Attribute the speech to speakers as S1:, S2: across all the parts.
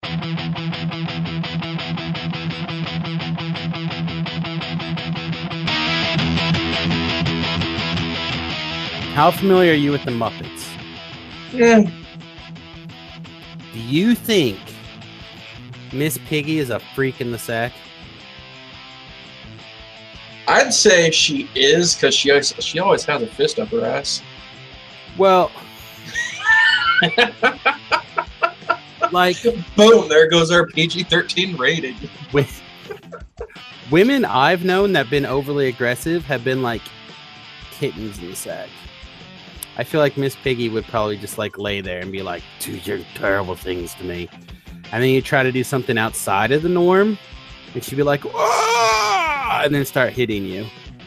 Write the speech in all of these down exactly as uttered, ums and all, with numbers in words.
S1: How familiar are you with the Muppets?
S2: Yeah.
S1: Do you think Miss Piggy is a freak in the sack?
S2: I'd say she is, because she always, she always has a fist up her ass.
S1: Well, like,
S2: boom, there goes our P G thirteen rating.
S1: With women I've known that have been overly aggressive have been like kittens in the sack. I feel like Miss Piggy would probably just like lay there and be like, do your terrible things to me. And then you try to do something outside of the norm and she'd be like, "Whoa!" and then start hitting you.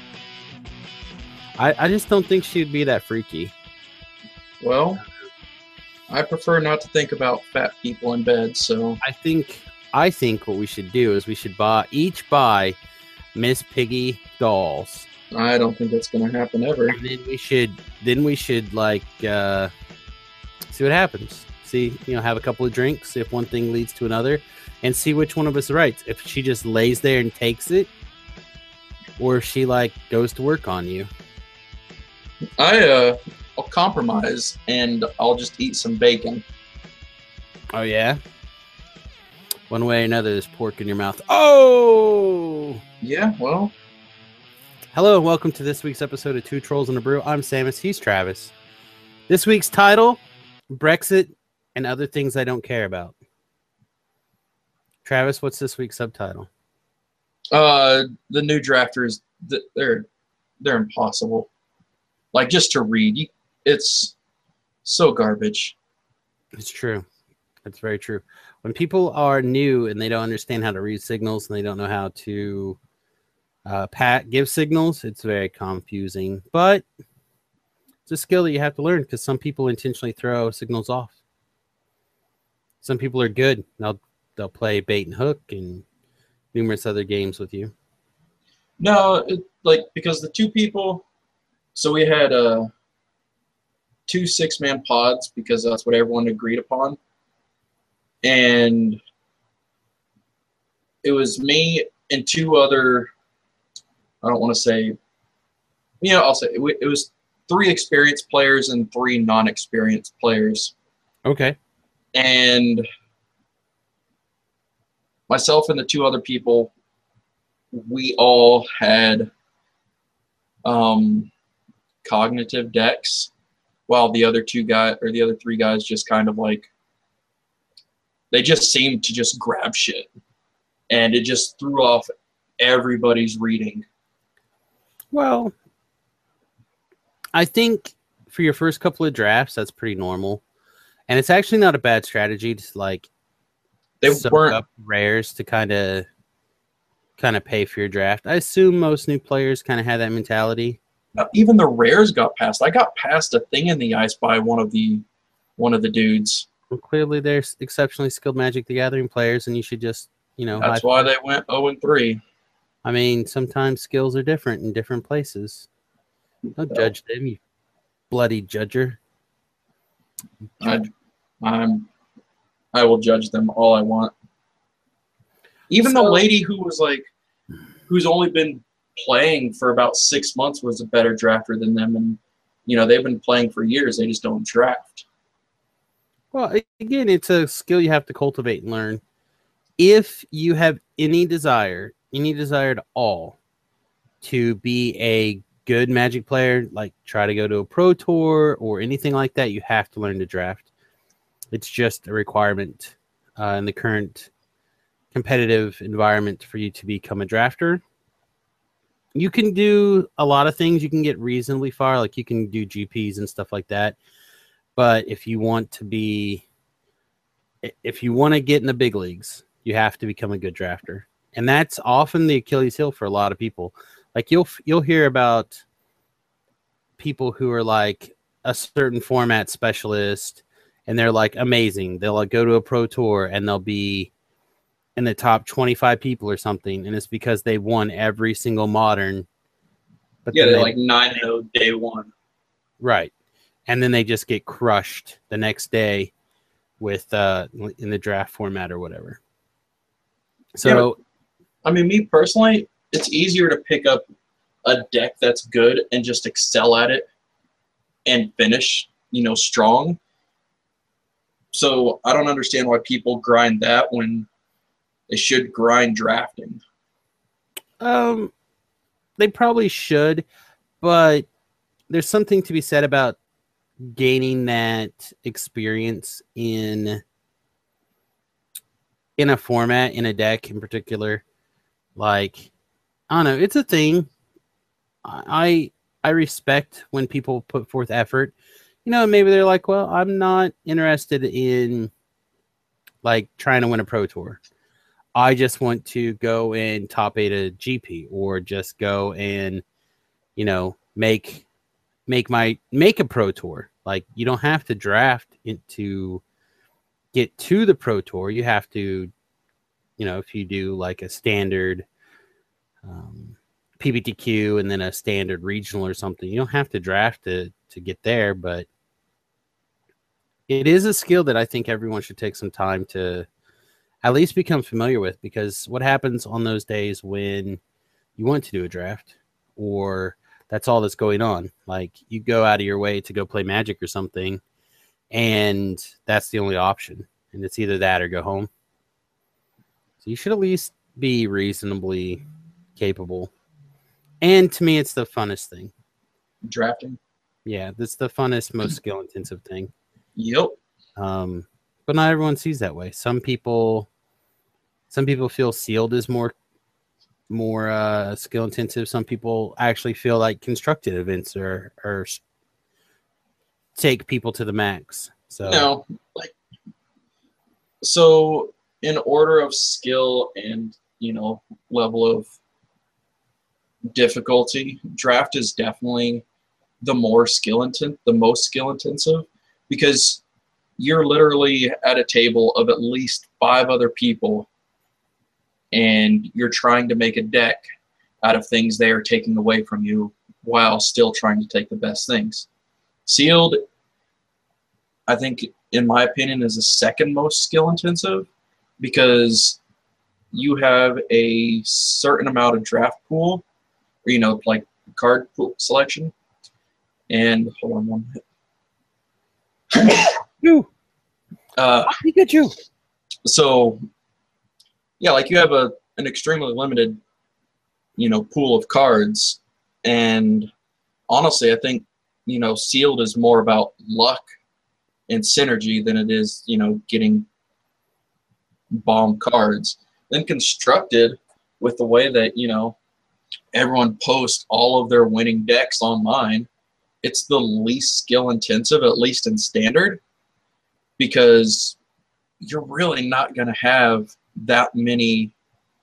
S1: I, I just don't think she'd be that freaky.
S2: Well, I prefer not to think about fat people in bed, so
S1: I think I think what we should do is we should buy each buy Miss Piggy dolls.
S2: I don't think that's going to happen ever.
S1: And then we should, then we should like uh, see what happens. See, you know, have a couple of drinks. See if one thing leads to another, and see which one of us is right. If she just lays there and takes it, or if she like goes to work on you.
S2: I uh, I'll compromise and I'll just eat some bacon.
S1: Oh yeah. One way or another, there's pork in your mouth. Oh.
S2: Yeah. Well.
S1: Hello and welcome to this week's episode of Two Trolls and a Brew. I'm Samus, he's Travis. This week's title, Brexit and Other Things I Don't Care About. Travis, what's this week's subtitle?
S2: Uh, the new drafters, they're they're impossible. Like, just to read, it's so garbage.
S1: It's true. It's very true. When people are new and they don't understand how to read signals and they don't know how to Uh, Pat give signals, it's very confusing, but it's a skill that you have to learn because some people intentionally throw signals off. Some people are good. They'll they'll play bait and hook and numerous other games with you.
S2: No, it, like because the two people, so we had uh, two six-man pods because that's what everyone agreed upon, and it was me and two other. I don't want to say, you know, I'll say it, it was three experienced players and three non-experienced players.
S1: Okay.
S2: And myself and the two other people, we all had um, cognitive decks, while the other two guys or the other three guys just kind of like, they just seemed to just grab shit. And it just threw off everybody's reading.
S1: Well, I think for your first couple of drafts, that's pretty normal. And it's actually not a bad strategy to like
S2: they
S1: soak
S2: weren't
S1: up rares to kind of kind of pay for your draft. I assume most new players kind of have that mentality.
S2: Even the rares got passed. I got passed a thing in the ice by one of the one of the dudes.
S1: Well, clearly they're exceptionally skilled Magic the Gathering players, and you should just, you know,
S2: that's why they went oh and three.
S1: I mean, sometimes skills are different in different places. Don't judge them, you bloody judger.
S2: I, I'm, I will judge them all I want. Even
S1: so,
S2: the lady who was like, who's only been playing for about six months was a better drafter than them, and you know they've been playing for years. They just don't draft.
S1: Well, again, it's a skill you have to cultivate and learn. If you have any desire. Any desire at all to be a good Magic player, like try to go to a pro tour or anything like that, you have to learn to draft. It's just a requirement uh, in the current competitive environment for you to become a drafter. You can do a lot of things. You can get reasonably far, like you can do G Ps and stuff like that. But if you want to be, if you want to get in the big leagues, you have to become a good drafter. And that's often the Achilles heel for a lot of people. Like you'll you'll hear about people who are like a certain format specialist, and they're like amazing. They'll like go to a pro tour and they'll be in the top twenty-five people or something, and it's because they won every single modern.
S2: But yeah, they're they, like nine and oh day one.
S1: Right, and then they just get crushed the next day with uh, in the draft format or whatever. So,
S2: yeah, I mean, me personally, it's easier to pick up a deck that's good and just excel at it and finish, you know, strong. So I don't understand why people grind that when they should grind drafting.
S1: Um, they probably should, but there's something to be said about gaining that experience in in a format, in a deck in particular. Like, I don't know, it's a thing. I I respect when people put forth effort. You know, maybe they're like, well, I'm not interested in like trying to win a pro tour. I just want to go and top eight a G P, or just go and, you know, make make my make a pro tour. Like, you don't have to draft it to get to the pro tour. You have to, you know, if you do like a standard um, P B T Q and then a standard regional or something, you don't have to draft to to get there. But it is a skill that I think everyone should take some time to at least become familiar with, because what happens on those days when you want to do a draft, or that's all that's going on, like you go out of your way to go play Magic or something, and that's the only option, and it's either that or go home. So you should at least be reasonably capable. And to me, it's the funnest thing.
S2: Drafting?
S1: Yeah, that's the funnest, most skill-intensive thing.
S2: Yep.
S1: Um, but not everyone sees that way. Some people, some people feel sealed is more, more uh, skill intensive. Some people actually feel like constructed events are, are take people to the max. So
S2: no, like, so in order of skill and, you know, level of difficulty, draft is definitely the more skill intensive, the most skill intensive, because you're literally at a table of at least five other people, and you're trying to make a deck out of things they are taking away from you while still trying to take the best things. Sealed, I think, in my opinion, is the second most skill intensive, because you have a certain amount of draft pool, or, you know, like card pool selection. And hold on one minute.
S1: you,
S2: uh,
S1: Pikachu.
S2: So, yeah, like you have a an extremely limited, you know, pool of cards, and honestly, I think, you know, sealed is more about luck and synergy than it is, you know, getting bomb cards. Then constructed, with the way that, you know, everyone posts all of their winning decks online, it's the least skill intensive, at least in standard, because you're really not going to have that many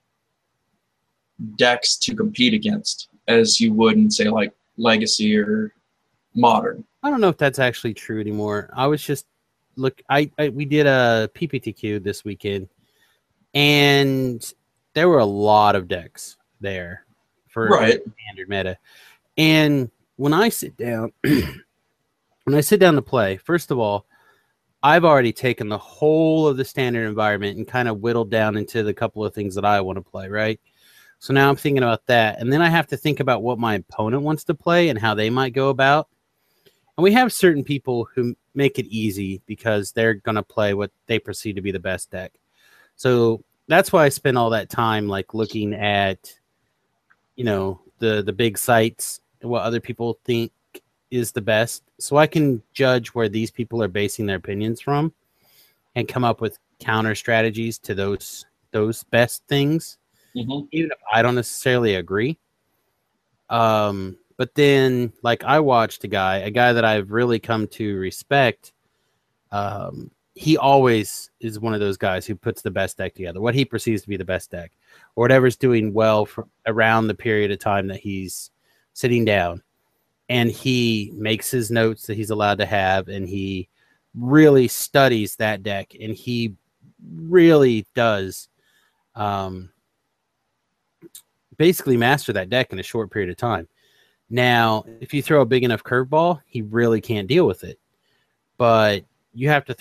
S2: decks to compete against as you would in, say, like Legacy or Modern.
S1: I don't know if that's actually true anymore. I was just look. I, I we did a P P T Q this weekend, and there were a lot of decks there for
S2: right.
S1: standard meta. And when I sit down, when I sit down to play, first of all, I've already taken the whole of the standard environment and kind of whittled down into the couple of things that I want to play, right? So now I'm thinking about that. And then I have to think about what my opponent wants to play and how they might go about. And we have certain people who make it easy because they're going to play what they perceive to be the best deck. So that's why I spend all that time like looking at, you know, the, the big sites and what other people think is the best, so I can judge where these people are basing their opinions from and come up with counter strategies to those those best things, mm-hmm. even if I don't necessarily agree. Um, but then, like, I watched a guy, a guy that I've really come to respect. Um, he always is one of those guys who puts the best deck together, what he perceives to be the best deck, or whatever's doing well for around the period of time that he's sitting down. And he makes his notes that he's allowed to have, and he really studies that deck, and he really does um, basically master that deck in a short period of time. Now, if you throw a big enough curveball, he really can't deal with it. But you have to throw a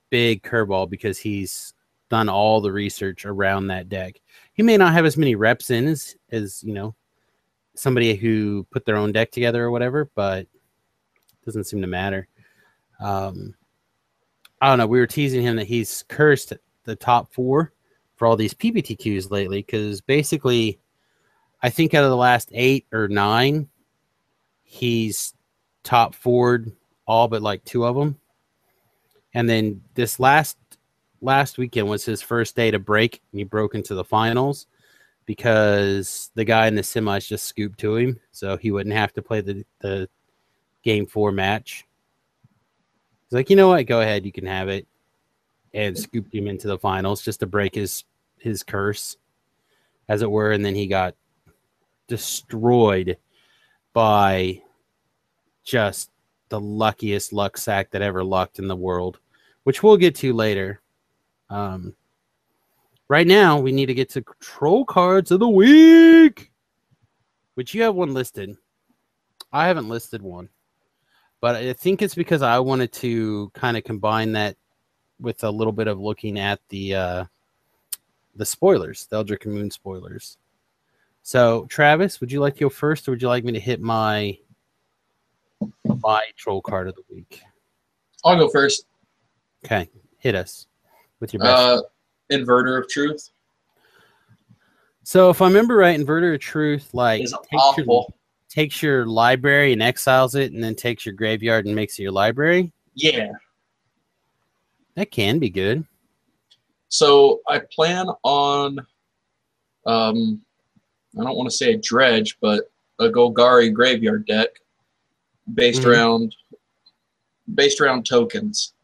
S1: big curveball because he's done all the research around that deck. He may not have as many reps in as, as you know, somebody who put their own deck together or whatever, but it doesn't seem to matter. Um, I don't know. We were teasing him that he's cursed the top four for all these P B T Qs lately because basically, I think out of the last eight or nine, he's top forward all but like two of them. And then this last last weekend was his first day to break, and he broke into the finals because the guy in the semis just scooped to him, so he wouldn't have to play the, the game four match. He's like, you know what? Go ahead, you can have it, and scooped him into the finals just to break his his curse, as it were. And then he got destroyed by just the luckiest luck sack that ever lucked in the world, which we'll get to later. Um, right now, we need to get to Troll Cards of the Week, which you have one listed. I haven't listed one, but I think it's because I wanted to kind of combine that with a little bit of looking at the uh, the spoilers, the Eldritch Moon spoilers. So, Travis, would you like to go first, or would you like me to hit my my Troll Card of the Week?
S2: I'll go first.
S1: Okay, hit us with your best.
S2: Uh, Inverter of Truth.
S1: So, if I remember right, Inverter of Truth like
S2: Is
S1: takes
S2: awful.
S1: your, takes your library and exiles it, and then takes your graveyard and makes it your library.
S2: Yeah.
S1: That can be good.
S2: So I plan on, um, I don't want to say a dredge, but a Golgari graveyard deck based
S1: Mhm.
S2: around based around tokens.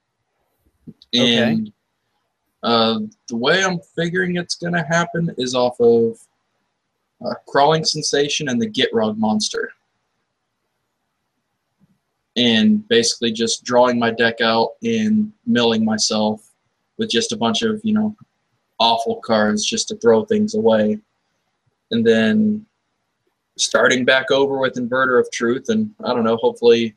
S2: And uh, the way I'm figuring it's going to happen is off of uh, Crawling Sensation and the Gitrog monster. And basically just drawing my deck out and milling myself with just a bunch of, you know, awful cards just to throw things away. And then starting back over with Inverter of Truth, and I don't know, hopefully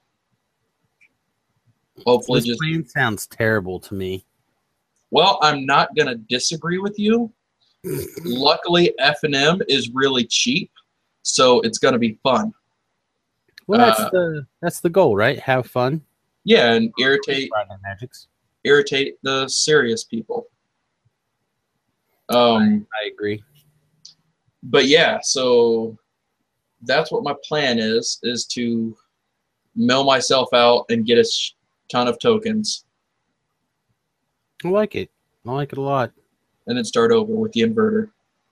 S2: hopefully
S1: This
S2: just
S1: plan sounds terrible to me.
S2: well, I'm not gonna disagree with you. Luckily F and M is really cheap, so it's gonna be fun.
S1: Well, that's
S2: Uh,
S1: the that's the goal, right? Have fun.
S2: Yeah, and irritate
S1: Right, Magics.
S2: irritate the serious people. Um
S1: I agree.
S2: but yeah, so that's what my plan is, is to mill myself out and get a sh- ton of tokens
S1: I like it. I like it a lot.
S2: and then start over with the inverter.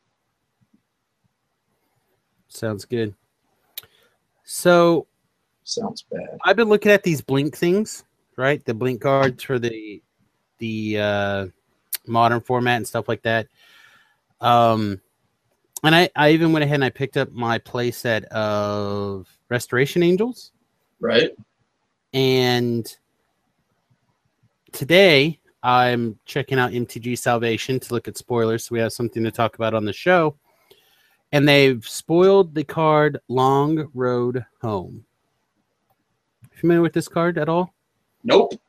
S1: Sounds good. So
S2: Sounds bad.
S1: I've been looking at these blink things, right? The blink cards for the the uh, modern format and stuff like that. Um, and I, I even went ahead and I picked up my playset of Restoration Angels.
S2: Right?
S1: And today I'm checking out M T G Salvation to look at spoilers, so we have something to talk about on the show. And they've spoiled the card Long Road Home. Familiar with this card at all?
S2: Nope.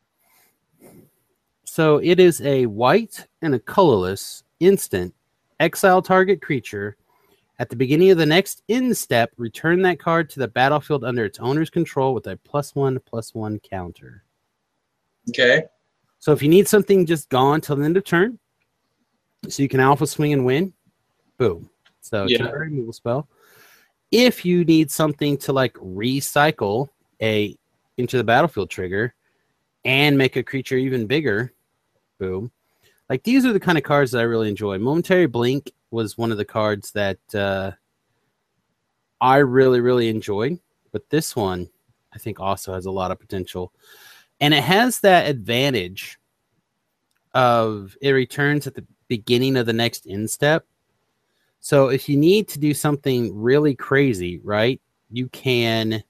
S1: So it is a white and a colorless instant. Exile target creature. At the beginning of the next end step, return that card to the battlefield under its owner's control with a plus one, plus one counter.
S2: Okay.
S1: So if you need something just gone till the end of turn, so you can alpha swing and win, boom. So
S2: Yeah.
S1: temporary removal spell. If you need something to like recycle a into the battlefield trigger and make a creature even bigger, boom. Like these are the kind of cards that I really enjoy. Momentary Blink was one of the cards that uh, I really, really enjoyed. But this one, I think, also has a lot of potential. And it has that advantage of it returns at the beginning of the next end step. So if you need to do something really crazy, right, you can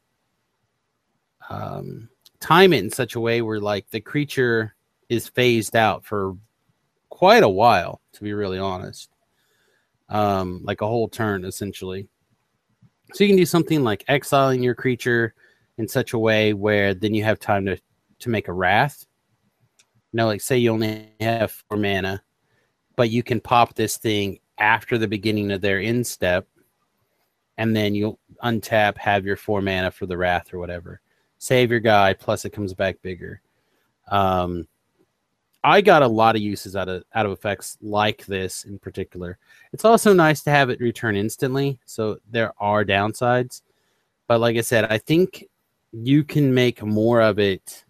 S1: um, time it in such a way where like the creature is phased out for quite a while, to be really honest. Um, like a whole turn, essentially. So you can do something like exiling your creature in such a way where then you have time to, to make a wrath. You know, like say you only have four mana, but you can pop this thing after the beginning of their end step, and then you'll untap, have your four mana for the Wrath or whatever. Save your guy, plus it comes back bigger. Um, I got a lot of uses out of out of effects like this in particular. It's also nice to have it return instantly, so there are downsides. But like I said, I think you can make more of it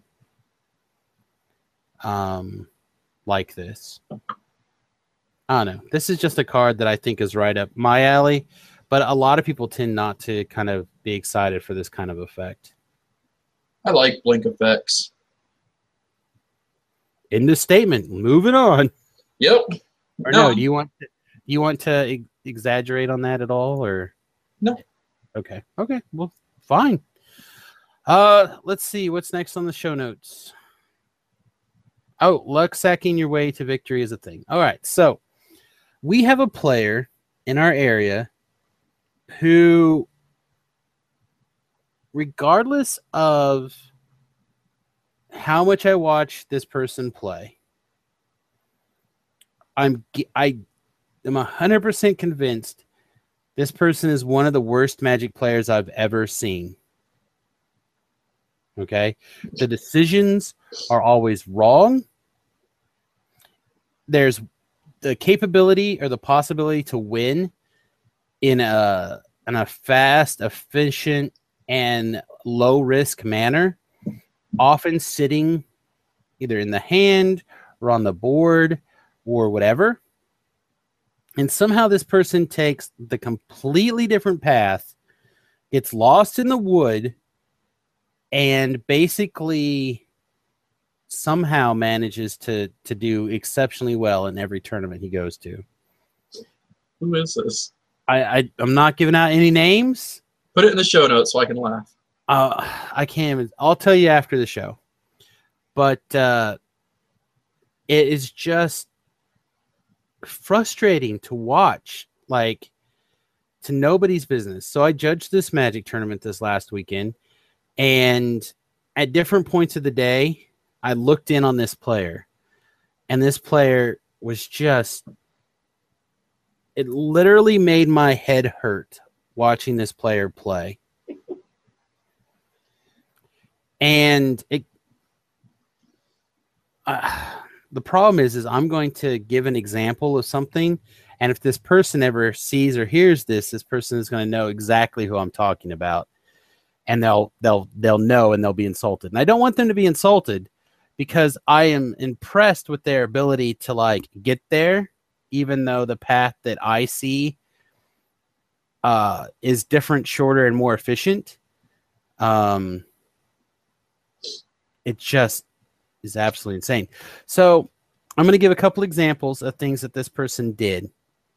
S1: um, like this. I don't know. This is just a card that I think is right up my alley, but a lot of people tend not to kind of be excited for this kind of effect.
S2: I like blink effects.
S1: In the statement, moving on.
S2: Yep.
S1: Or no, no do you want to, do you want to ex- exaggerate on that at all, or
S2: no?
S1: Okay. Okay. Well, fine. Uh, let's see what's next on the show notes. Oh, luck sacking your way to victory is a thing. All right, so we have a player in our area who, regardless of how much I watch this person play, I'm I am one hundred percent convinced this person is one of the worst Magic players I've ever seen. Okay? The decisions are always wrong. There's the capability or the possibility to win in a in a fast, efficient, and low-risk manner, often sitting either in the hand or on the board or whatever. And somehow this person takes the completely different path, gets lost in the wood, and basically somehow manages to, to do exceptionally well in every tournament he goes to.
S2: Who is this?
S1: I, I, I'm not giving out any names.
S2: Put it in the show notes so I can laugh.
S1: Uh, I can't even. I'll tell you after the show. But uh, it is just frustrating to watch, like, to nobody's business. So I judged this Magic tournament this last weekend, and at different points of the day, I looked in on this player, and this player was just, it literally made my head hurt watching this player play. And it, uh, the problem is, is I'm going to give an example of something, and if this person ever sees or hears this, this person is going to know exactly who I'm talking about, and they'll they'll they'll know, and they'll be insulted. And I don't want them to be insulted, because I am impressed with their ability to like get there, even though the path that I see uh, is different, shorter, and more efficient. Um, it just is absolutely insane. So I'm going to give a couple examples of things that this person did.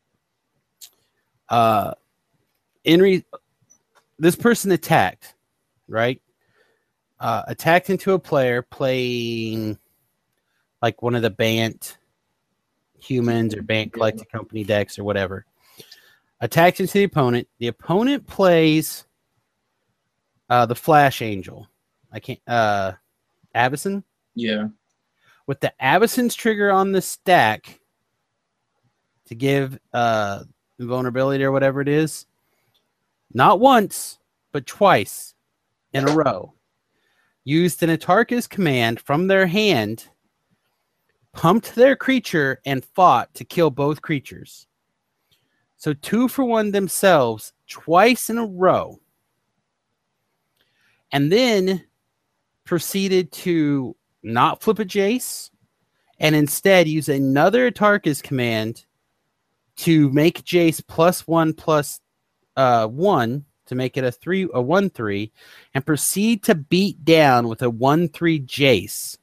S1: Uh, in re- this person attacked, right? Uh, attacked into a player playing like one of the Bant humans or Bant collected company decks or whatever. Attacked into the opponent. The opponent plays uh, the Flash Angel. I can't. Uh, Avacyn?
S2: Yeah.
S1: With the Avacyn's trigger on the stack to give uh, invulnerability or whatever it is, not once, but twice in a row, used an Atarka's command from their hand, pumped their creature, and fought to kill both creatures. So two for one themselves twice in a row. And then proceeded to not flip a Jace and instead use another Atarka's command to make Jace plus one plus uh, one to make it a three, a one three, and proceed to beat down with a one three Jace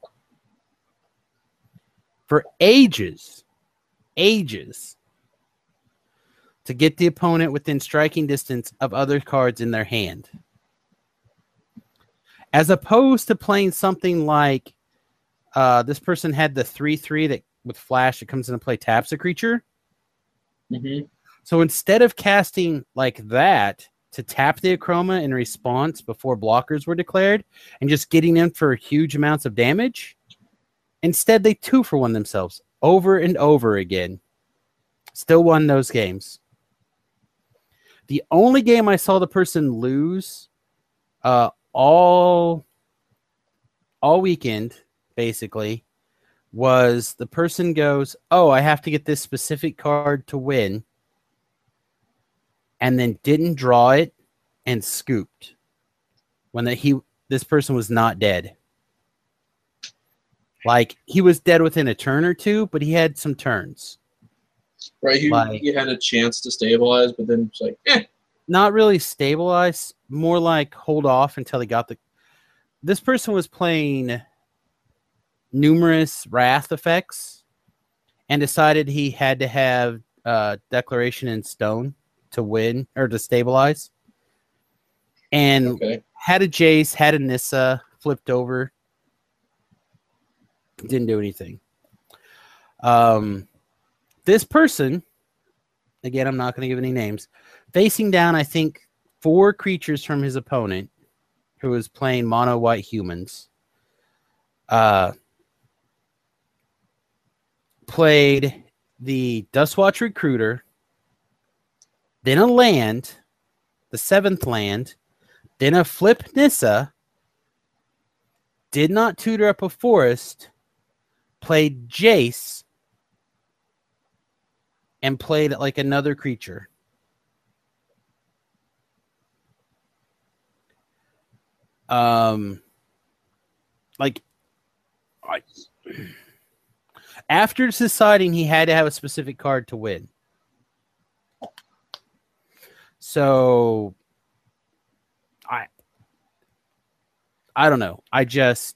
S1: for ages, ages, to get the opponent within striking distance of other cards in their hand. As opposed to playing something like uh, this person had the three three that with Flash that comes into play taps a creature.
S2: Mm-hmm.
S1: So instead of casting like that to tap the Akroma in response before blockers were declared and just getting in for huge amounts of damage, Instead, they two for one themselves over and over again. Still won those games. The only game I saw the person lose uh, all all weekend, basically, was the person goes, oh, I have to get this specific card to win, and then didn't draw it and scooped when the, he this person was not dead. Like, he was dead within a turn or two, but he had some turns.
S2: Right, he,
S1: like,
S2: he had a chance to stabilize, but then it's like, eh.
S1: Not really stabilize, more like hold off until he got the... This person was playing numerous wrath effects and decided he had to have uh, Declaration in Stone to win, or to stabilize. And
S2: okay.
S1: had a Jace, had a Nissa, flipped over. Didn't do anything. Um, this person, again, I'm not going to give any names, facing down, I think, four creatures from his opponent, who was playing mono white humans, uh, played the Dustwatch Recruiter, then a land, the seventh land, then a flip Nissa, did not tutor up a forest, played Jace, and played like another creature. Um, like, I, after deciding he had to have a specific card to win. So, I, I don't know. I just...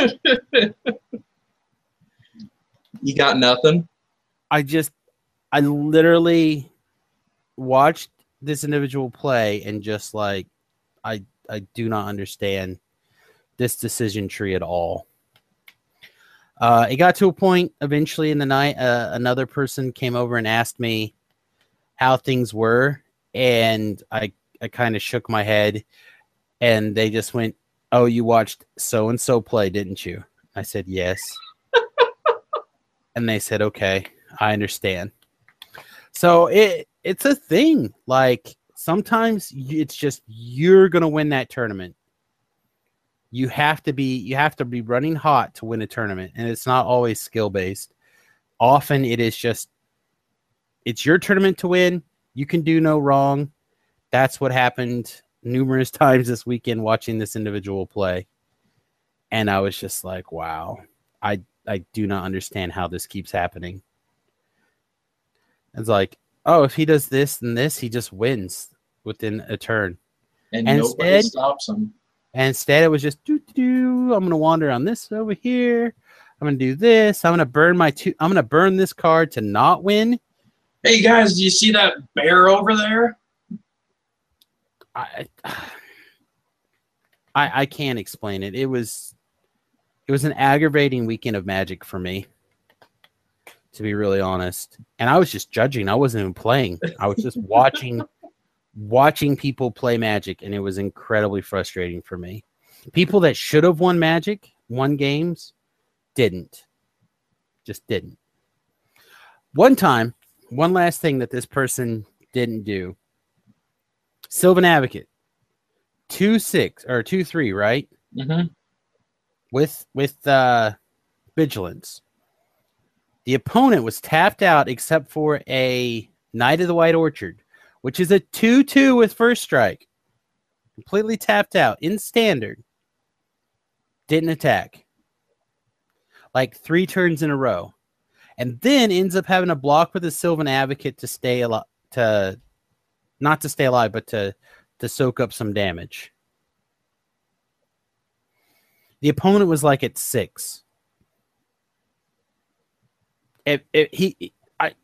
S2: You got nothing?
S1: I just, I literally watched this individual play and just like, I, I do not understand this decision tree at all. Uh, it got to a point eventually in the night, uh, another person came over and asked me how things were. And I, I kind of shook my head, and they just went, oh, you watched so-and-so play, didn't you? I said, yes. And they said, okay, I understand. So it it's a thing. Like, sometimes it's just, you're going to win that tournament. You have to be, you have to be running hot to win a tournament. And it's not always skill based. Often it is just, it's your tournament to win. You can do no wrong. That's what happened numerous times this weekend watching this individual play. And I was just like, wow, I, I do not understand how this keeps happening. It's like, oh, if he does this and this, he just wins within a turn.
S2: And,
S1: and
S2: nobody
S1: instead,
S2: stops him.
S1: And instead, it was just, doo, doo, doo, I'm going to wander on this over here. I'm going to do this. I'm going to burn my two. I'm going to burn this card to not win.
S2: Hey, guys, do you see that bear over there?
S1: I, I, I can't explain it. It was, it was an aggravating weekend of Magic for me, to be really honest. And I was just judging. I wasn't even playing. I was just watching, watching people play Magic, and it was incredibly frustrating for me. People that should have won Magic, won games, didn't. Just didn't. One time, one last thing that this person didn't do. Sylvan Advocate, two six or two three, right?
S2: Mm-hmm.
S1: With with uh, Vigilance. The opponent was tapped out except for a Knight of the White Orchard, which is a two two with first strike. Completely tapped out in standard. Didn't attack. Like three turns in a row. And then ends up having a block with a Sylvan Advocate to stay alive, to not to stay alive, but to, to soak up some damage. The opponent was like at six. If, if he, I,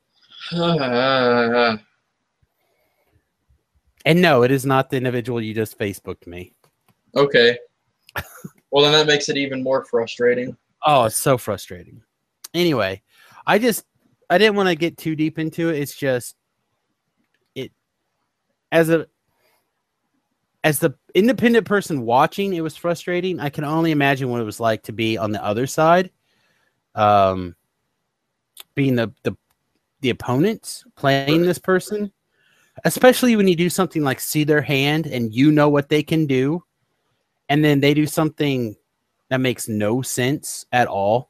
S1: and no, it is not the individual you just Facebooked me.
S2: Okay. Well, then that makes it even more frustrating.
S1: Oh, it's so frustrating. Anyway, I just, I didn't want to get too deep into it. It's just, it, as a, as the independent person watching, it was frustrating. I can only imagine what it was like to be on the other side. um, being the, the the opponents playing this person, especially when you do something like see their hand and you know what they can do, and then they do something that makes no sense at all.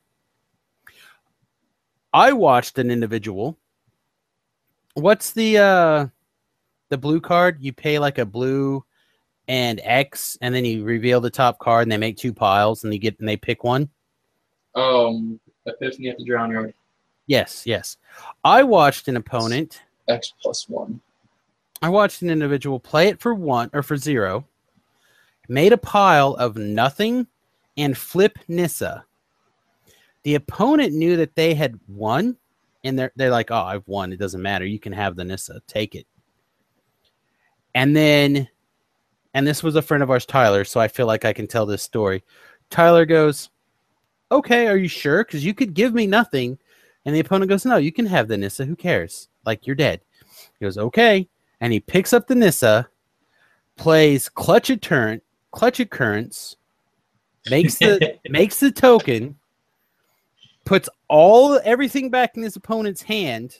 S1: I watched an individual. What's the uh, the blue card? You pay like a blue and X, and then you reveal the top card, and they make two piles, and you get and they pick one.
S2: Um, Epiphany at the Drown Yard.
S1: Yes, yes. I watched an opponent.
S2: X plus one.
S1: I watched an individual play it for one or for zero, made a pile of nothing, and flip Nissa. The opponent knew that they had won, and they're they're like, "Oh, I've won. It doesn't matter. You can have the Nissa. Take it." And then, and this was a friend of ours, Tyler, so I feel like I can tell this story. Tyler goes, "Okay, are you sure? Because you could give me nothing." And the opponent goes, "No, you can have the Nissa. Who cares? Like, you're dead." He goes, "Okay." And he picks up the Nissa, plays Clutch Occurrence, Clutch Occurrence, makes the makes the token, puts all everything back in his opponent's hand,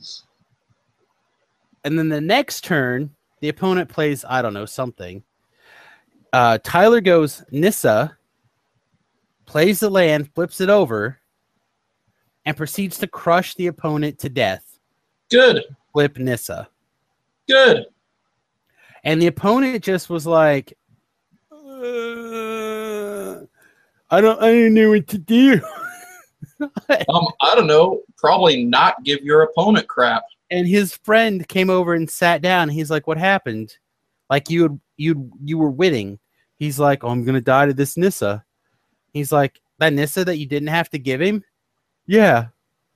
S1: and then the next turn, the opponent plays, I don't know, something. Uh, Tyler goes Nissa, plays the land, flips it over, and proceeds to crush the opponent to death.
S2: Good.
S1: Flip Nissa.
S2: Good.
S1: And the opponent just was like, uh, I don't I don't know what to do.
S2: um, I don't know. Probably not give your opponent crap.
S1: And his friend came over and sat down. He's like, "What happened? Like you you you were winning." He's like, "Oh, I'm gonna die to this Nissa." He's like, "That Nissa that you didn't have to give him?" "Yeah."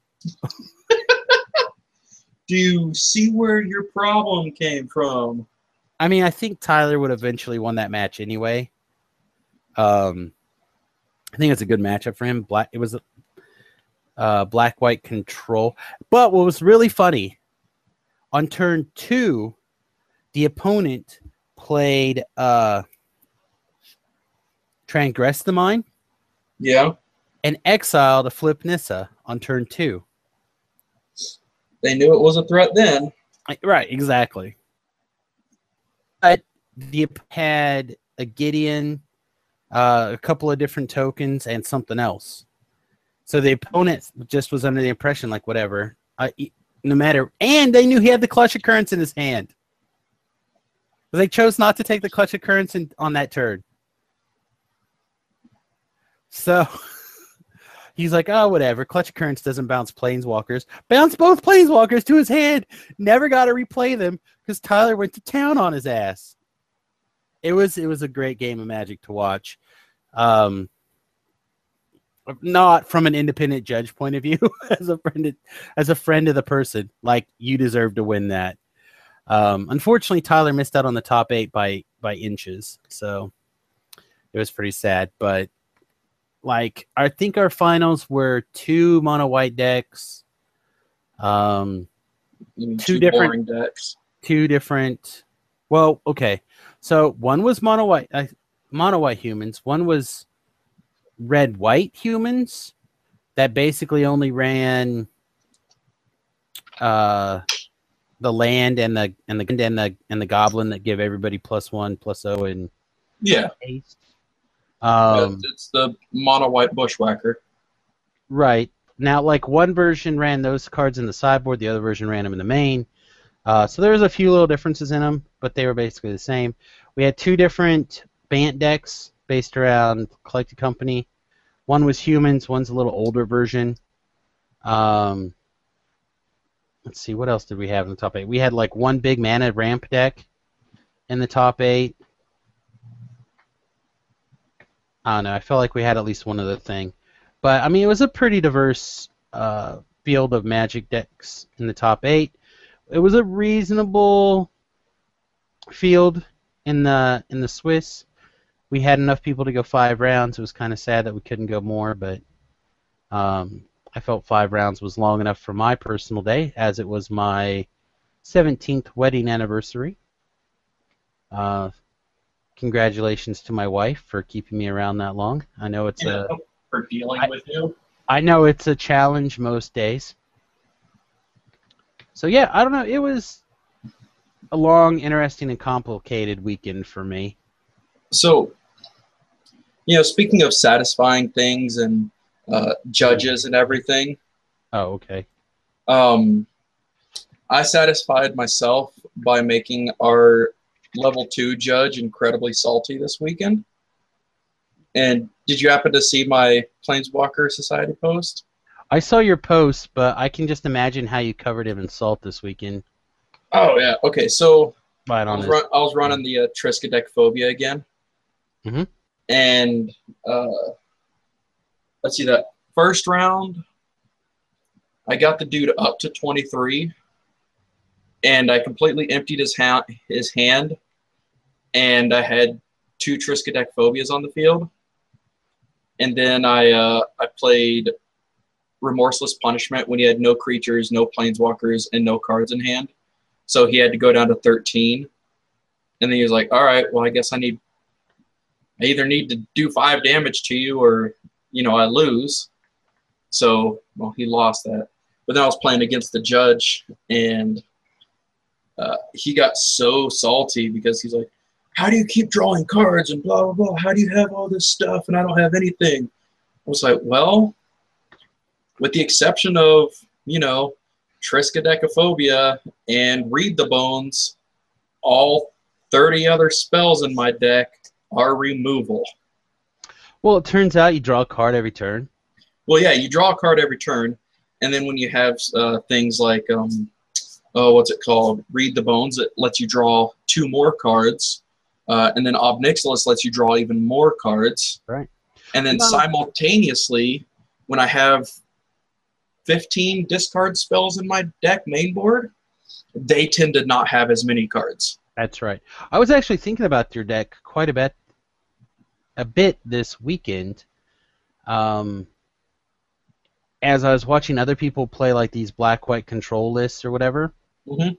S2: Do you see where your problem came from?
S1: I mean, I think Tyler would eventually won that match anyway. Um, I think it's a good matchup for him. Black, it was uh, black white control. But what was really funny, on turn two, the opponent played uh, Transgress the Mind.
S2: Yeah.
S1: And exile to flip Nissa on turn two.
S2: They knew it was a threat then.
S1: Right, exactly. But the had a Gideon, uh, a couple of different tokens, and something else. So the opponent just was under the impression, like, whatever. I, no matter. And they knew he had the Clutch Occurrence in his hand. But they chose not to take the Clutch Occurrence in, on that turn. So he's like, "Oh, whatever. Clutch Occurrence doesn't bounce Planeswalkers." Bounce both Planeswalkers to his hand. Never got to replay them because Tyler went to town on his ass. It was it was a great game of Magic to watch. Um, not from an independent judge point of view, as a friend of, as a friend of the person. Like, you deserve to win that. Um, unfortunately, Tyler missed out on the top eight by by inches, so it was pretty sad. But like, I think our finals were two mono white decks, um,
S2: two,
S1: two different
S2: decks,
S1: two different. Well, okay, so one was mono white, uh, mono white humans. One was red white humans that basically only ran uh, the land and the and the and the and the goblin that give everybody plus one, plus zero, and
S2: yeah.
S1: Haste. Um,
S2: it's the mono white bushwhacker.
S1: Right. Now, like, one version ran those cards in the sideboard, the other version ran them in the main. Uh, so there was a few little differences in them, but they were basically the same. We had two different Bant decks based around Collected Company. One was humans, one's a little older version. Um, let's see, what else did we have in the top eight? We had like one big mana ramp deck in the top eight. I don't know. I felt like we had at least one other thing. But, I mean, it was a pretty diverse uh, field of Magic decks in the top eight. It was a reasonable field in the in the Swiss. We had enough people to go five rounds. It was kind of sad that we couldn't go more, but um, I felt five rounds was long enough for my personal day, as it was my seventeenth wedding anniversary. Uh, Congratulations to my wife for keeping me around that long. I know it's
S2: yeah,
S1: a
S2: for dealing
S1: I,
S2: with you.
S1: I know it's a challenge most days. So yeah, I don't know. It was a long, interesting, and complicated weekend for me.
S2: So, you know, speaking of satisfying things and uh, judges and everything,
S1: Oh, okay.
S2: um, I satisfied myself by making our level two judge incredibly salty this weekend. And did you happen to see my Planeswalker Society post?
S1: I saw your post, but I can just imagine how you covered him in salt this weekend.
S2: Oh, yeah. Okay, so
S1: Right
S2: I
S1: on
S2: was,
S1: this.
S2: run, I was running the uh, Triskaidekaphobia again.
S1: Mm-hmm.
S2: And uh, let's see, that first round, I got the dude up to twenty-three, and I completely emptied his, ha- his hand, and I had two Triskaidekaphobias on the field. And then I uh, I played Remorseless Punishment when he had no creatures, no planeswalkers, and no cards in hand. So he had to go down to thirteen. And then he was like, all right, well, I guess I need I either need to do five damage to you or, you know, I lose. So, well, he lost that. But then I was playing against the judge, and uh, he got so salty because he's like, how do you keep drawing cards and blah, blah, blah? How do you have all this stuff and I don't have anything? I was like, well, with the exception of, you know, Triskaidekaphobia and Read the Bones, all thirty other spells in my deck are removal.
S1: Well, it turns out you draw a card every turn.
S2: Well, yeah, you draw a card every turn, and then when you have uh, things like, um, oh, what's it called? Read the Bones, it lets you draw two more cards. Uh, and then Ob Nixilis lets you draw even more cards.
S1: Right.
S2: And then
S1: No.
S2: simultaneously, when I have fifteen discard spells in my deck main board, they tend to not have as many cards.
S1: That's right. I was actually thinking about your deck quite a bit, a bit this weekend. Um, as I was watching other people play like these black-white control lists or whatever,
S2: Mm-hmm.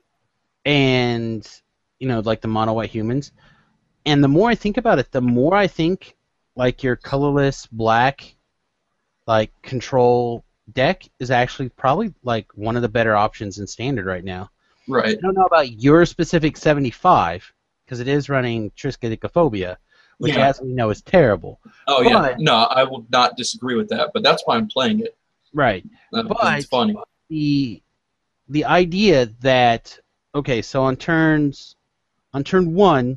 S1: and you know, like the mono-white humans. And the more I think about it, the more I think like your colorless black, like control deck is actually probably like one of the better options in standard right now.
S2: Right.
S1: I don't know about your specific seventy-five because it is running Triskaidekaphobia, which,
S2: Yeah.
S1: as we know, is terrible.
S2: Oh, yeah.
S1: But-
S2: No, I will not disagree with that, but that's why I'm playing it.
S1: Right.
S2: Uh,
S1: But-
S2: it's funny.
S1: The the idea that okay, so on turns on turn one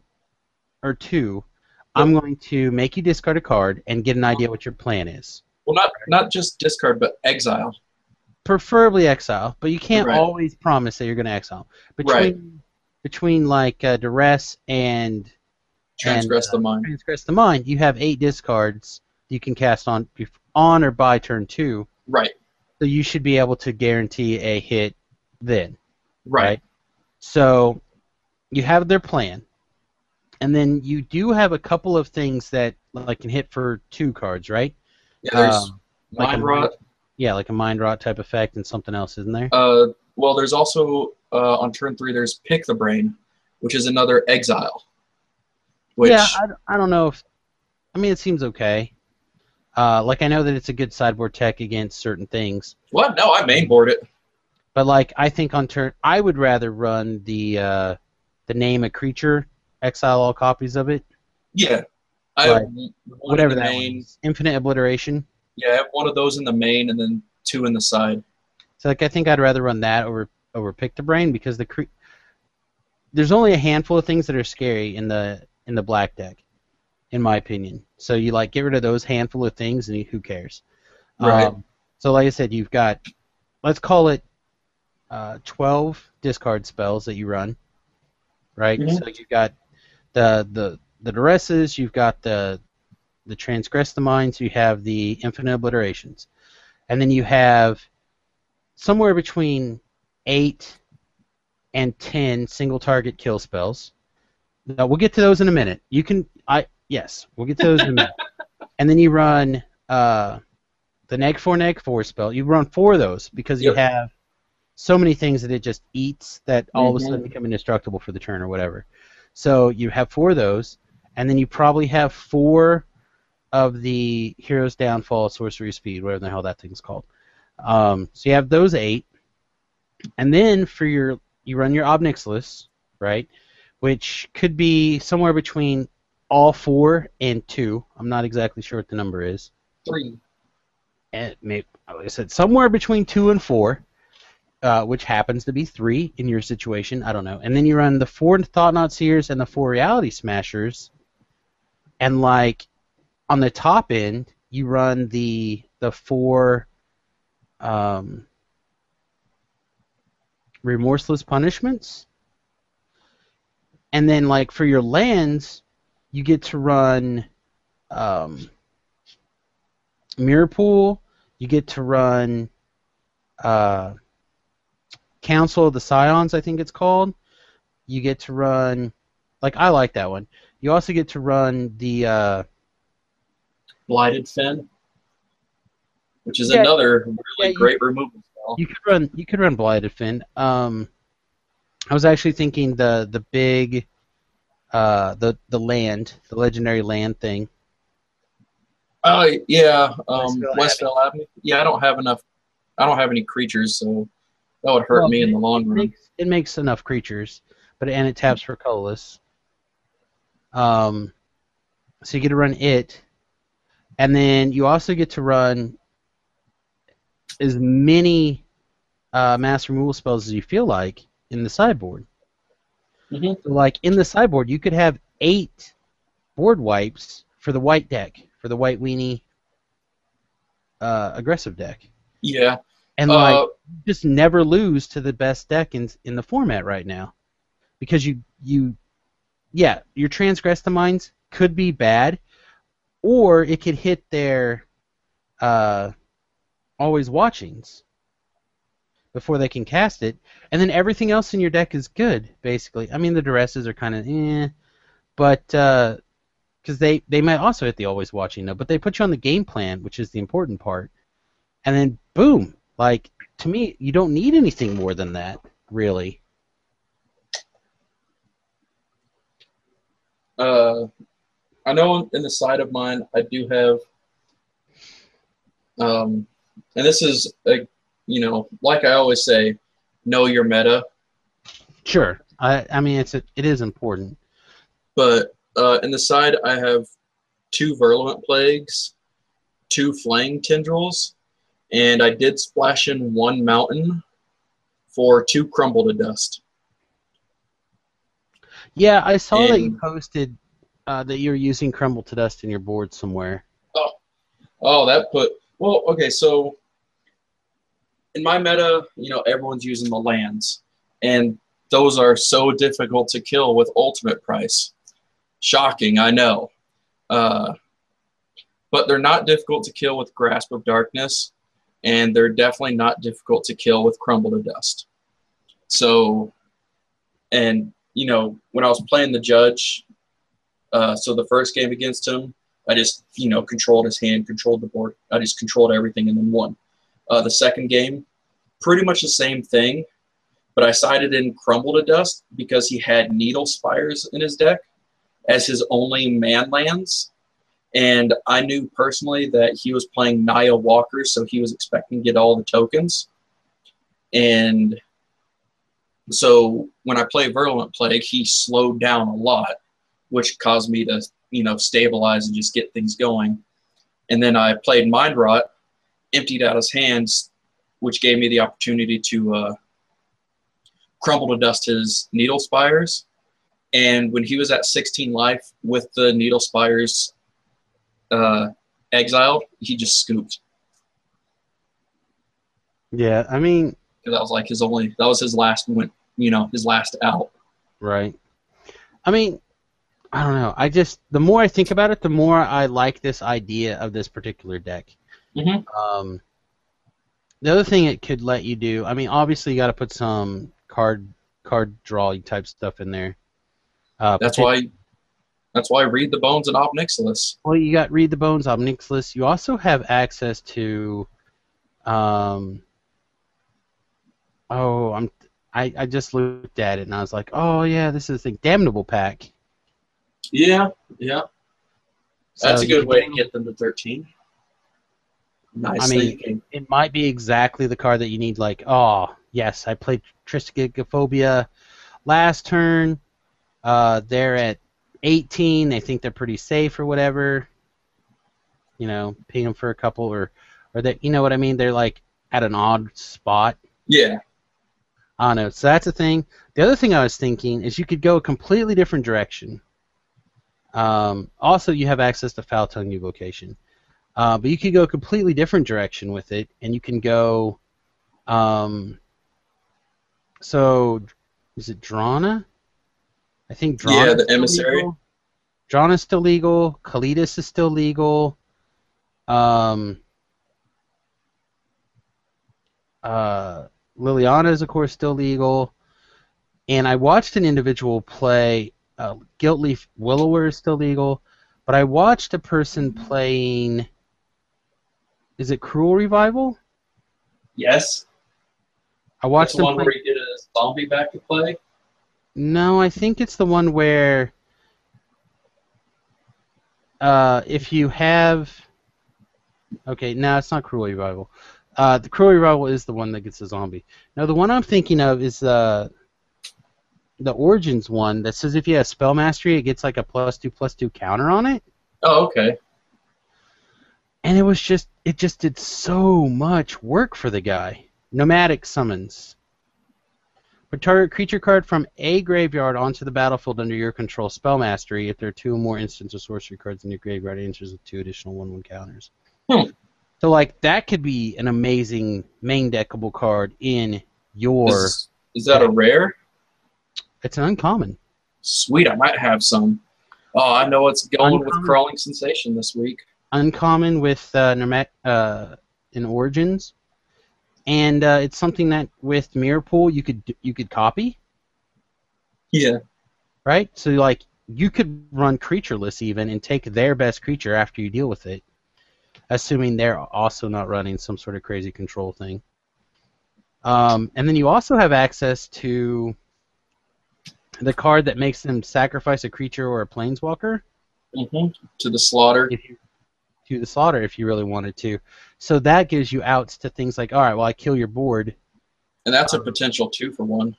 S1: or two, I'm going to make you discard a card and get an idea what your plan is.
S2: Well, not not just discard, but exile.
S1: Preferably exile, but you can't
S2: Right.
S1: always promise that you're going to exile. Between
S2: Right.
S1: between like uh, duress and
S2: Transgress
S1: And,
S2: the mind.
S1: transgress the mind, you have eight discards you can cast on bef- on or by turn two,
S2: Right.
S1: so you should be able to guarantee a hit then.
S2: Right.
S1: Right. So you have their plan, and then you do have a couple of things that like can hit for two cards, right?
S2: Yeah, there's
S1: Um, like
S2: mind
S1: a
S2: rot.
S1: Yeah, like a mind rot type effect and something else, isn't there?
S2: Uh, well, there's also uh, on turn three. There's Pick the Brain, which is another exile. Which
S1: yeah, I, I don't know if. I mean, it seems okay. Uh, like I know that it's a good sideboard tech against certain things,
S2: what? No, I mainboard it.
S1: but like I think on turn, I would rather run the uh, the name a creature, exile all copies of it,
S2: Yeah, I
S1: Right.
S2: have one
S1: whatever
S2: in the
S1: that
S2: main.
S1: one is. Infinite obliteration.
S2: Yeah, I have one of those in the main, and then two in the side.
S1: So like I think I'd rather run that over over Pick the Brain because the cre- there's only a handful of things that are scary in the in the black deck, in my opinion. So you like get rid of those handful of things and who cares?
S2: Right.
S1: Um, so like I said, you've got let's call it uh, twelve discard spells that you run, right?
S2: Mhm.
S1: So you've got the the the duresses, you've got the the transgress the minds, you have the infinite obliterations, and then you have somewhere between eight and ten single target kill spells. Now we'll get to those in a minute. You can I yes, we'll get to those in a minute. And then you run uh, the neg four neg four spell. You run four of those because you
S2: Yep.
S1: have so many things that it just eats that all of a
S2: Mhm.
S1: sudden become indestructible for the turn or whatever. So you have four of those, and then you probably have four of the Hero's Downfall, Sorcery Speed, whatever the hell that thing's called. Um, so you have those eight, and then for your you run your Ob Nixilis, right, which could be somewhere between all four and two. I'm not exactly sure what the number is.
S2: Three.
S1: And maybe, like I said, somewhere between two and four, uh, which happens to be three in your situation. I don't know. And then you run the four Thought-Knot Seers and the four Reality Smashers, and like on the top end, you run the the four um, Remorseless Punishments, and then like for your lands, you get to run um, Mirror Pool. You get to run uh, Council of the Scions, I think it's called. You get to run, like I like that one. You also get to run the uh,
S2: Blighted Fin, which is
S1: yeah,
S2: another really
S1: yeah, you,
S2: great removal spell.
S1: You could run, you could run Blighted Fin. Um, I was actually thinking the the big, uh, the the land, the legendary land thing.
S2: Oh yeah, um,
S1: Westvale
S2: Westvale
S1: Abbey.
S2: Abbey. Yeah, I don't have enough. I don't have any creatures, so that would hurt
S1: Well,
S2: me in the
S1: it,
S2: long
S1: it
S2: run.
S1: makes, it makes enough creatures, but and it taps for colorless. Um, so you get to run it, and then you also get to run as many uh, mass removal spells as you feel like in the sideboard.
S2: Mm-hmm.
S1: So like in the sideboard, you could have eight board wipes for the white deck, for the white weenie uh, aggressive deck.
S2: Yeah.
S1: And
S2: uh,
S1: like just never lose to the best deck in in the format right now, because you you yeah your Transgress the Minds could be bad, or it could hit their uh, Always Watchings before they can cast it, and then everything else in your deck is good, basically. I mean, the Duresses are kind of eh, but because uh, they, they might also hit the Always Watching, though, but they put you on the game plan, which is the important part, and then boom, like, to me, you don't need anything more than that, really.
S2: Uh, I know in the side of mine, I do have, um, and this is, a, you know, like I always say, know your meta.
S1: Sure. I I mean, it's a, it is important.
S2: But uh, in the side, I have two Virulent Plagues, two Flaying Tendrils, and I did splash in one Mountain for two Crumble to Dust.
S1: Yeah, I saw
S2: and,
S1: that you posted uh, that you're using Crumble to Dust in your board somewhere.
S2: Oh, oh, that put... Well, okay, so in my meta, you know, everyone's using the lands, and those are so difficult to kill with Ultimate Price. Shocking, I know. Uh, but they're not difficult to kill with Grasp of Darkness, and they're definitely not difficult to kill with Crumble to Dust. So, and, you know, when I was playing the Judge, uh, so the first game against him, I just, you know, controlled his hand, controlled the board. I just controlled everything and then won. Uh, the second game, pretty much the same thing, but I sided in Crumble to Dust because he had Needle Spires in his deck as his only man lands. And I knew personally that he was playing Naya Walker, so he was expecting to get all the tokens. And so when I play Virulent Plague, he slowed down a lot, which caused me to, you know, stabilize and just get things going. And then I played Mind Rot, emptied out his hands, which gave me the opportunity to uh, Crumble to Dust his Needle Spires. And when he was at sixteen life with the Needle Spires uh, exiled, he just scooped.
S1: Yeah, I mean,
S2: that was like his only. That was his last win. You know, his last out.
S1: Right. I mean, I don't know. I just the more I think about it, the more I like this idea of this particular deck.
S2: Mm-hmm.
S1: Um, the other thing it could let you do, I mean, obviously you got to put some card card draw type stuff in there. Uh,
S2: that's why. That's why I read the bones and Ob Nixilis.
S1: Well, you got Read the Bones, Ob Nixilis. You also have access to, um, oh, I'm, I, I just looked at it and I was like, oh yeah, this is the Damnable Pack.
S2: Yeah, yeah.
S1: So
S2: That's a
S1: you
S2: good
S1: could
S2: way to
S1: do-
S2: get them to thirteen. Nice
S1: I mean,
S2: thinking.
S1: it might be exactly the card that you need. Like, oh yes, I played Triskaidekaphobia last turn. Uh, they're at eighteen. They think they're pretty safe or whatever. You know, ping them for a couple, or, or that, you know what I mean? They're like at an odd spot.
S2: Yeah.
S1: I don't know. So that's the thing. The other thing I was thinking is you could go a completely different direction. Um, also, you have access to Foul Tongue Evocation. Uh, but you could go a completely different direction with it, and you can go... Um, so, is it Drana? I think Drana
S2: Yeah, the
S1: is still
S2: emissary.
S1: legal. Drana's still legal. Kalidas is still legal. Um, uh, Liliana is, of course, still legal. And I watched an individual play. Uh, Guiltleaf Willower is still legal. But I watched a person playing... Is it Cruel Revival?
S2: Yes.
S1: I watched
S2: That's the
S1: them
S2: one
S1: play...
S2: where you get a zombie back to play.
S1: No, I think it's the one where uh, if you have... Okay, no, it's not Cruel Revival. Uh, the Cruel Revival is the one that gets a zombie. No, the one I'm thinking of is uh, the Origins one that says if you have Spell Mastery, it gets like a plus two, plus two counter on it.
S2: Oh, okay.
S1: And it was just, it just did so much work for the guy. Nomadic Summons. Put target creature card from a graveyard onto the battlefield under your control Spell Mastery if there are two or more instants or sorcery cards in your graveyard answers with two additional one one counters.
S2: Hmm.
S1: So, like, that could be an amazing main deckable card in your...
S2: Is, is that a rare?
S1: It's an uncommon.
S2: Sweet, I might have some. Oh, I know what's going
S1: Uncommon.
S2: with Crawling Sensation this week.
S1: Uncommon with uh, Norma- uh, in Origins. And uh, it's something that with Mirror Pool you could you could copy,
S2: Yeah.
S1: right? So like you could run creatureless even and take their best creature after you deal with it, assuming they're also not running some sort of crazy control thing. Um, and then you also have access to the card that makes them sacrifice a creature or a planeswalker
S2: Mm-hmm. To the slaughter.
S1: if you, to the slaughter if you really wanted to. So that gives you outs to things like, all right, well, I kill your board.
S2: And that's a potential two for one.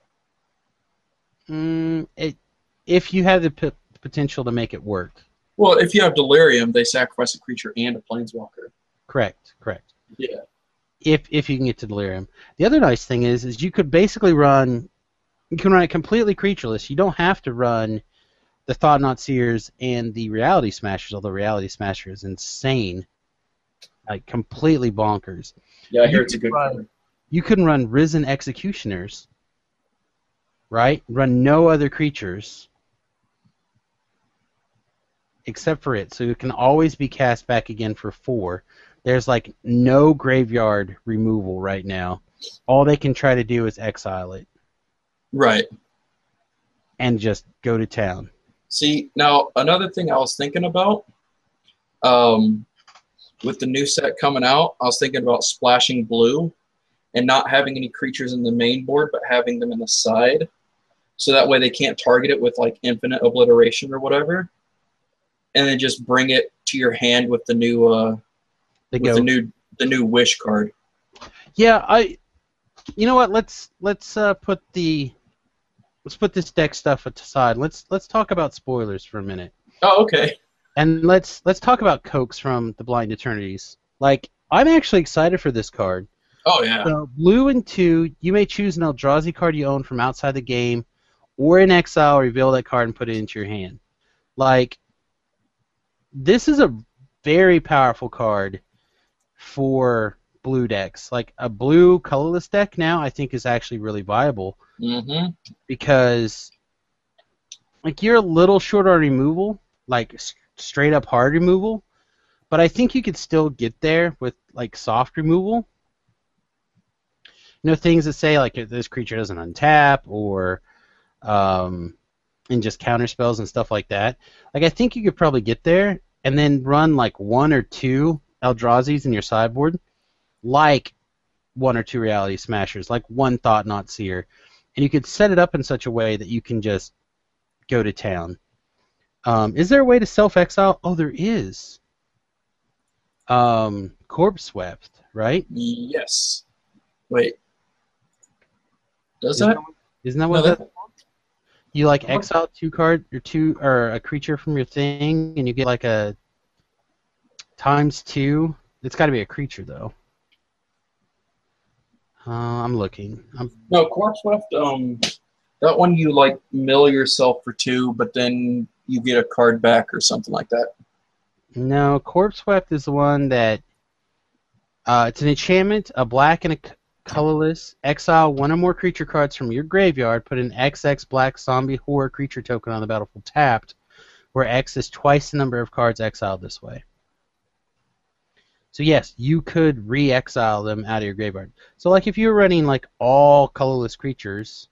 S1: Mm, it, if you have the p- potential to make it work.
S2: Well, if you have Delirium, they sacrifice a creature and a planeswalker.
S1: Correct, correct.
S2: Yeah.
S1: If if you can get to Delirium. The other nice thing is, is you could basically run, you can run it completely creatureless. You don't have to run the Thought-Knot Seers and the Reality Smashers, although Reality Smasher is insane. Like, completely bonkers.
S2: Yeah, I
S1: You
S2: hear it's a
S1: could
S2: good
S1: run-
S2: card.
S1: You can run Risen Executioners, right? Run no other creatures except for it, so it can always be cast back again for four. There's like no graveyard removal right now. All they can try to do is exile it
S2: Right.
S1: and just go to town.
S2: See, now, another thing I was thinking about, um, with the new set coming out, I was thinking about splashing blue and not having any creatures in the main board, but having them in the side. So that way they can't target it with, like, infinite obliteration or whatever. And then just bring it to your hand with the new, uh,
S1: They
S2: with
S1: go.
S2: the new, the new wish card.
S1: Yeah, I. You know what? Let's let's uh, put the let's put this deck stuff aside. Let's let's talk about spoilers for a minute.
S2: Oh, okay.
S1: And let's let's talk about Coax from the Blind Eternities. Like, I'm actually excited for this card.
S2: Oh, yeah.
S1: So, blue and two, you may choose an Eldrazi card you own from outside the game, or in exile, reveal that card and put it into your hand. Like, this is a very powerful card for blue decks. Like, a blue colorless deck now, I think, is actually really viable
S2: Mm-hmm.
S1: because, like, you're a little short on removal, like s- straight up hard removal, but I think you could still get there with like soft removal. You know, things that say like if this creature doesn't untap or um, and just counter spells and stuff like that. Like, I think you could probably get there and then run like one or two Eldrazi's in your sideboard, like one or two Reality Smashers, like one Thought-Knot Seer, and you could set it up in such a way that you can just go to town. Um, is there a way to self-exile? Oh, there is. Um, Corpse Swept, right?
S2: Yes. Wait. Does
S1: Isn't
S2: that?
S1: that, isn't that
S2: No,
S1: what
S2: that.
S1: that? You like exile two card or two or a creature from your thing, and you get like a times two. It's got to be a creature though. Uh, I'm looking. I'm
S2: No, Corpse Swift. Um, that one you like mill yourself for two, but then you get a card back or something like that.
S1: no Corpse Swept is the one that uh, it's an enchantment, a black and a c- colorless. Exile one or more creature cards from your graveyard. Put an X X black zombie horror creature token on the battlefield tapped, where X is twice the number of cards exiled this way. So yes, you could re-exile them out of your graveyard. So like if you were running like all colorless creatures,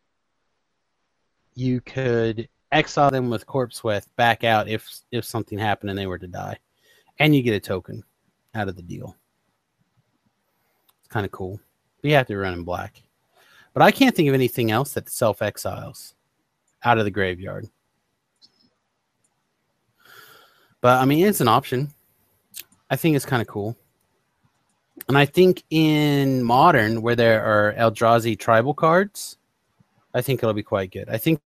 S1: you could exile them with Corpse Swept back out if if something happened and they were to die. And you get a token out of the deal. It's kind of cool. But you have to run in black. But I can't think of anything else that self-exiles out of the graveyard. But I mean, it's an option. I think it's kind of cool. And I think in Modern, where there are Eldrazi tribal cards, I think it'll be quite good. I think.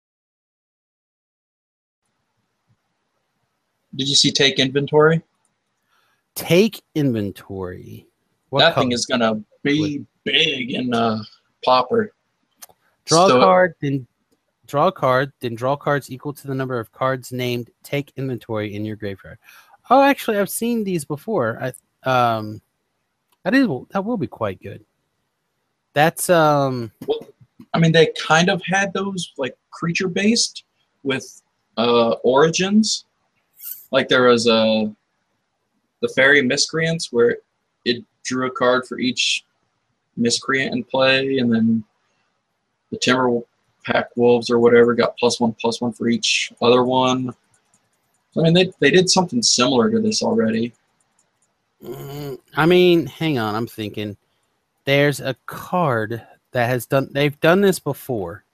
S2: Did you see Take Inventory?
S1: Take Inventory.
S2: What that color? Thing is going to be big in uh, Pauper.
S1: Draw so, a card, then draw a card, then draw cards equal to the number of cards named Take Inventory in your graveyard. Oh, actually, I've seen these before. I um, that is that will be quite good. That's um.
S2: Well, I mean, they kind of had those like creature based with uh, Origins. Like there was a the Fairy Miscreants where it drew a card for each miscreant in play, and then the Timber Pack Wolves or whatever got plus one plus one for each other one. I mean, they they did something similar to this already.
S1: Mm, I mean, hang on, I'm thinking. There's a card that has done. They've done this before.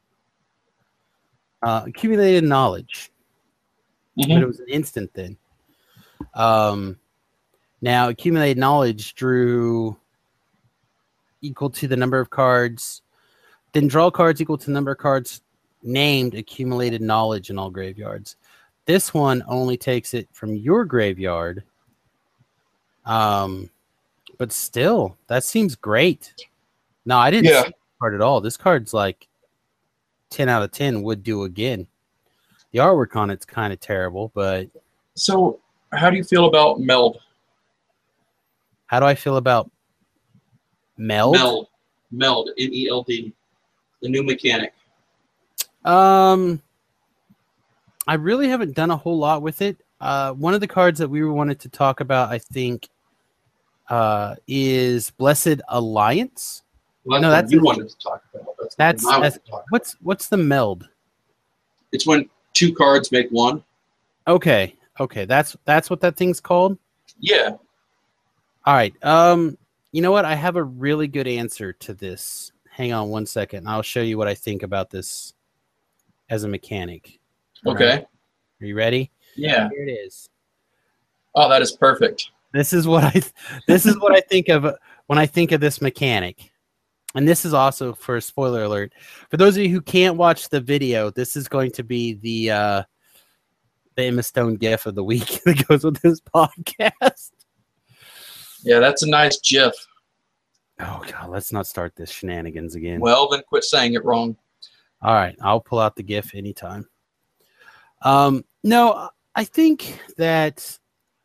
S1: Uh, accumulated knowledge, mm-hmm. But it was an instant then. Um, now accumulated knowledge drew equal to the number of cards. Then draw cards equal to the number of cards named accumulated knowledge in all graveyards. This one only takes it from your graveyard. Um, but still, that seems great. No, I didn't
S2: yeah.
S1: see this card at all. This card's like ten out of ten would do again. The artwork on it's kind of terrible, but...
S2: So, how do you feel about Meld?
S1: How do I feel about Meld?
S2: Meld. Meld. M E L D. The new mechanic.
S1: Um... I really haven't done a whole lot with it. Uh, one of the cards that we wanted to talk about, I think, uh, is Blessed Alliance.
S2: Well, that's no, that's you a, wanted to talk about.
S1: That's, that's, that's talk what's about. What's the Meld?
S2: It's when two cards make one.
S1: Okay, okay, that's that's what that thing's called.
S2: Yeah.
S1: All right. Um, you know what? I have a really good answer to this. Hang on one second. I'll show you what I think about this as a mechanic.
S2: Okay.
S1: Right. Are you ready?
S2: Yeah.
S1: Here it is.
S2: Oh, that is perfect.
S1: This is what I this is what I think of when I think of this mechanic. And this is also, for a spoiler alert, for those of you who can't watch the video, this is going to be the uh, the Emma Stone gif of the week that goes with this podcast.
S2: Yeah, that's a nice gif.
S1: Oh God, let's not start this shenanigans again.
S2: Well, then quit saying it wrong.
S1: All right, I'll pull out the gif anytime. Um, no, I think that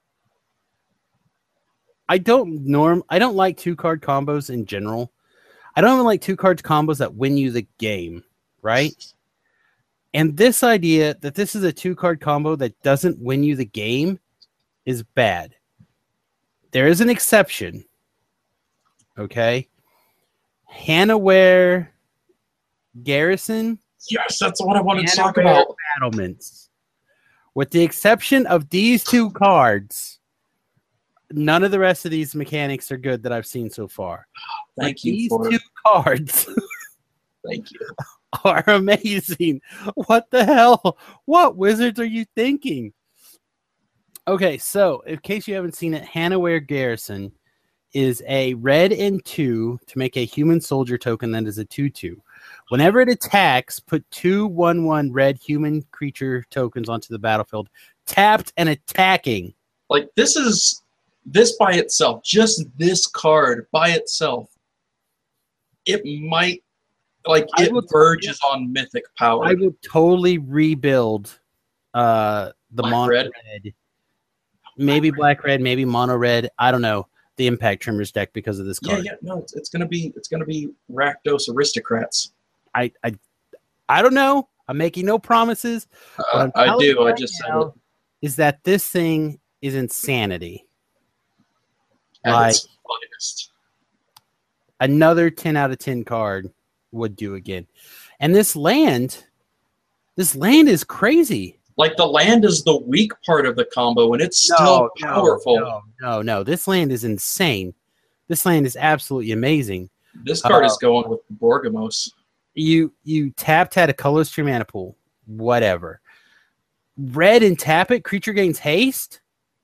S1: I don't norm. I don't like two card combos in general. I don't even like two card combos that win you the game, right? And this idea that this is a two card combo that doesn't win you the game is bad. There is an exception. Okay, Hanaware Garrison.
S2: Yes, that's what I wanted to talk about.
S1: Battlements. With the exception of these two cards, none of the rest of these mechanics are good that I've seen so far.
S2: Thank
S1: but
S2: you
S1: these
S2: for
S1: two cards.
S2: Thank you.
S1: are amazing. What the hell? What wizards are you thinking? Okay, so in case you haven't seen it, Hanaware Garrison is a red and two to make a human soldier token that is a two two. Whenever it attacks, put two one one red human creature tokens onto the battlefield, tapped and attacking.
S2: Like, this is, this by itself, just this card by itself, it might, like,
S1: I
S2: it
S1: will-
S2: verges on mythic power.
S1: I would totally rebuild uh, the
S2: Black
S1: mono
S2: red?
S1: red. Maybe black red, maybe mono red. I don't know. The Impact Trimmers deck because of this
S2: Yeah,
S1: card.
S2: yeah, no, it's, it's gonna be it's gonna be Rakdos Aristocrats.
S1: I, I I don't know. I'm making no promises. What
S2: Uh,
S1: I'm
S2: I
S1: telling
S2: do.
S1: you
S2: I
S1: right
S2: just said
S1: now
S2: it
S1: is that this thing is insanity.
S2: at
S1: Like,
S2: its finest.
S1: another ten out of ten card would do again. And this land, this land is crazy.
S2: Like, the land is the weak part of the combo, and it's still powerful.
S1: No, no, no. This land is insane. This land is absolutely amazing.
S2: This card
S1: Uh,
S2: is going with Borgamos.
S1: You you tap had a colorless tree mana pool. Whatever. Red and tap it, creature gains haste.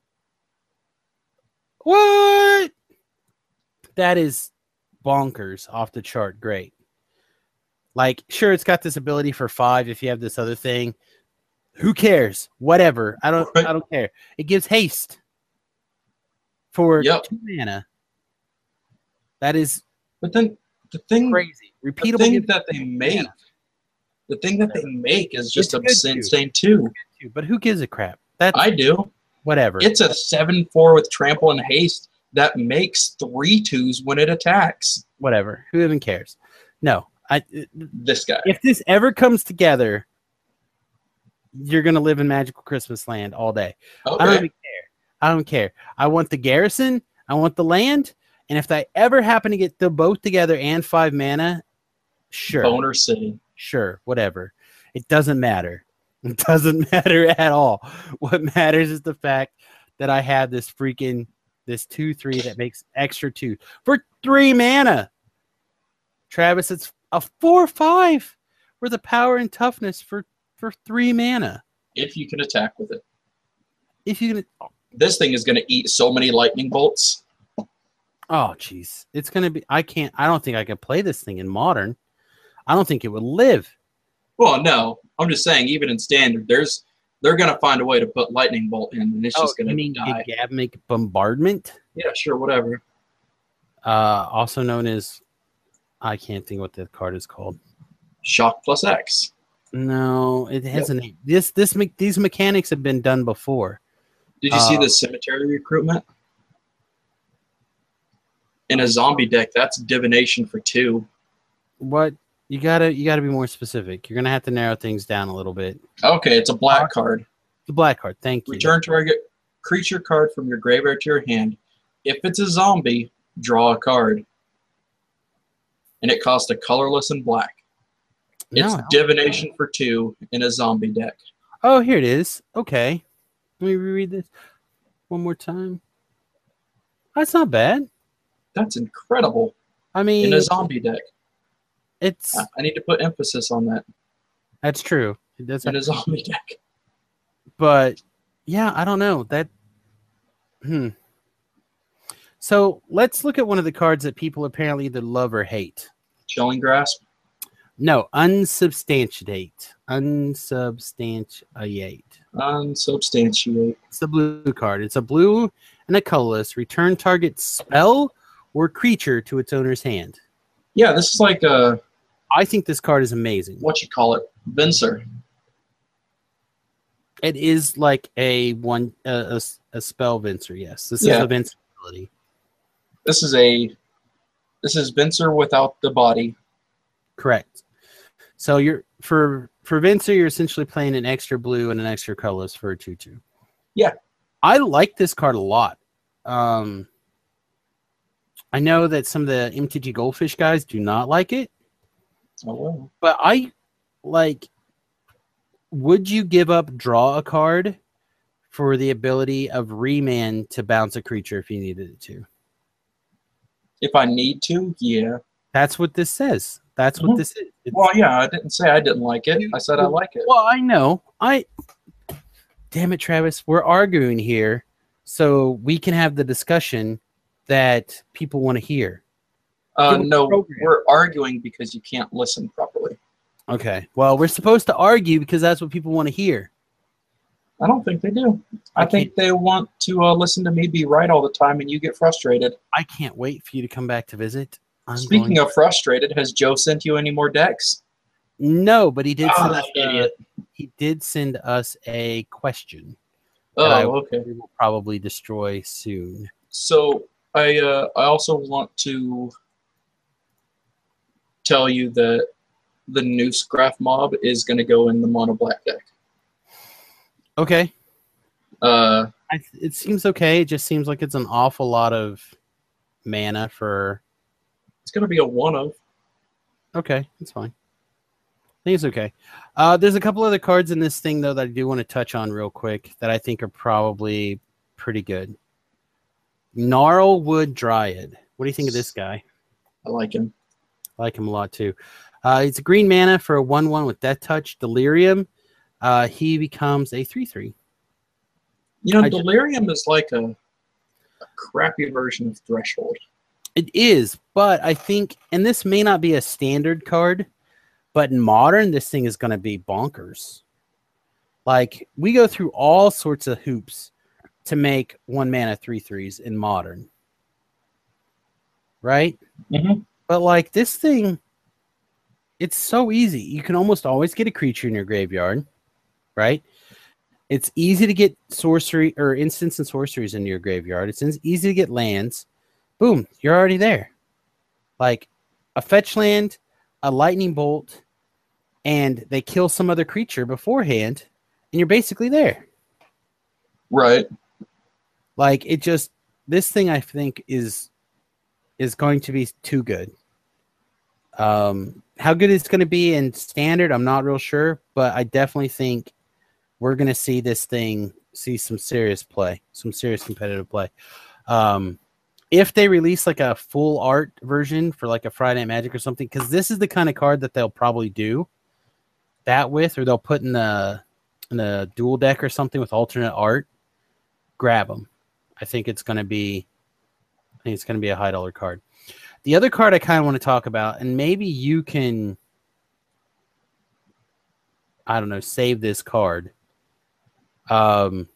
S1: What? That is bonkers, off the chart. Great. Like, sure, it's got this ability for five if you have this other thing. Who cares? Whatever. I don't
S2: Right.
S1: I don't care. It gives haste for
S2: Yep.
S1: two mana. That is
S2: But then the thing,
S1: crazy.
S2: the
S1: Repeatable
S2: thing
S1: gives
S2: that they make, the thing that they make is just
S1: It's good
S2: obscene,
S1: too.
S2: insane too.
S1: two, but who gives a crap? That's
S2: I do.
S1: whatever.
S2: It's a seven four with trample and haste that makes three twos when it attacks.
S1: Whatever. Who even cares? No. I
S2: This guy.
S1: if this ever comes together, you're gonna live in magical Christmas land all day. I don't
S2: Okay.
S1: even care. I don't care. I want the garrison. I want the land. And if I ever happen to get them both together and five mana, sure,
S2: Boner City.
S1: sure, whatever. It doesn't matter. It doesn't matter at all. What matters is the fact that I have this freaking this two three that makes extra two for three mana. Travis, it's a four five for the power and toughness for for three mana.
S2: If you can attack with it.
S1: If you can,
S2: This thing is going to eat so many lightning bolts.
S1: oh jeez, it's gonna be. I can't. I don't think I can play this thing in modern. I don't think it would live.
S2: Well, no. I'm just saying, even in standard, there's they're going to find a way to put lightning bolt in, and it's just
S1: Oh,
S2: going
S1: you
S2: to
S1: mean
S2: die.
S1: Gabmic Bombardment,
S2: Yeah, sure, whatever.
S1: uh, also known as I can't think what the card is called.
S2: Shock plus X.
S1: No, it has
S2: Yep.
S1: a name. This this me- these mechanics have been done before.
S2: Did you see
S1: Uh,
S2: the cemetery recruitment? In a zombie deck, that's divination for two.
S1: What you gotta you gotta be more specific. You're gonna have to narrow things down a little bit.
S2: Okay, it's a black card.
S1: The black card, thank you.
S2: Return target creature card from your graveyard to your hand. If it's a zombie, draw a card. And it costs a colorless and black.
S1: No,
S2: It's
S1: I don't-
S2: divination for two in a zombie deck.
S1: Oh, here it is. Okay, let me reread this one more time. That's not bad.
S2: That's incredible
S1: I mean,
S2: in a zombie deck.
S1: it's
S2: I I need to put emphasis on that.
S1: that's true. It does,
S2: In a zombie deck.
S1: but yeah, I don't know that. Hmm. So let's look at one of the cards that people apparently either love or hate.
S2: Chilling Grasp.
S1: No, unsubstantiate. Unsubstantiate.
S2: Unsubstantiate.
S1: It's the blue card. It's a blue and a colorless. Return target spell or creature to its owner's hand.
S2: Yeah, this is like a,
S1: I think this card is amazing.
S2: what you call it, Vincer.
S1: It is like a one a, a, a spell Vincer. Yes, this
S2: Yeah.
S1: is a Vincer ability.
S2: This is a, this is Vincer without the body.
S1: Correct. So you're for for Vincer, you're essentially playing an extra blue and an extra colorless for a two two.
S2: Yeah.
S1: I like this card a lot. Um, I know that some of the M T G Goldfish guys do not like it,
S2: Oh, well.
S1: but I like. Would you give up draw a card for the ability of Remand to bounce a creature if you needed it to?
S2: If I need to, yeah.
S1: That's what this says. That's what
S2: Mhm.
S1: this is. It's,
S2: Well, yeah, I didn't say I didn't like it. I said I like it.
S1: well, I know. I damn it, Travis. We're arguing here, so we can have the discussion that people want to hear.
S2: Uh,
S1: Give us a
S2: no,
S1: program.
S2: we're arguing because you can't listen properly.
S1: Okay. Well, we're supposed to argue because that's what people want to hear.
S2: I don't think they do. I,
S1: I
S2: think they want to uh, listen to me be right all the time, and you get frustrated.
S1: I can't wait for you to come back to visit. I'm
S2: Speaking
S1: going...
S2: of frustrated, has Joe sent you any more decks?
S1: No, but he did.
S2: Oh,
S1: send
S2: that
S1: us, uh,
S2: idiot.
S1: he did send us a question.
S2: Oh,
S1: I,
S2: okay.
S1: We will probably destroy soon.
S2: So I uh, I also want to tell you that the Noose Graph Mob is going to go in the mono black deck.
S1: Okay.
S2: Uh,
S1: I, it seems okay. It just seems like it's an awful lot of mana for.
S2: it's going to be a one of.
S1: Okay, that's fine. I think it's okay. Uh, there's a couple other cards in this thing, though, that I do want to touch on real quick that I think are probably pretty good. Gnarlwood Dryad. What do you think of this guy?
S2: I like him.
S1: I like him a lot, too. Uh, it's a green mana for a one one with Death Touch. Delirium. Uh, he becomes a three three.
S2: You know,
S1: I
S2: Delirium just, is like a, a crappy version of Threshold.
S1: It is, but I think, and this may not be a standard card, but in Modern, this thing is going to be bonkers. Like, we go through all sorts of hoops to make one mana three threes in Modern. Right?
S2: Mm-hmm.
S1: But, like, this thing, it's so easy. You can almost always get a creature in your graveyard. Right? It's easy to get sorcery or instants and sorceries into your graveyard. It's easy to get lands. Boom, you're already there. Like a fetch land, a lightning bolt, and they kill some other creature beforehand, and you're basically there.
S2: Right.
S1: Like it just this thing I think is is going to be too good. Um, how good it's going to be in standard, I'm not real sure, but I definitely think we're going to see this thing see some serious play, some serious competitive play. Um, if they release like a full art version for like a Friday Night Magic or something, because this is the kind of card that they'll probably do that with, or they'll put in the in a dual deck or something with alternate art. Grab them. I think it's going to be, I think it's going to be a high dollar card. The other card I kind of want to talk about, and maybe you can, I don't know, save this card. Um,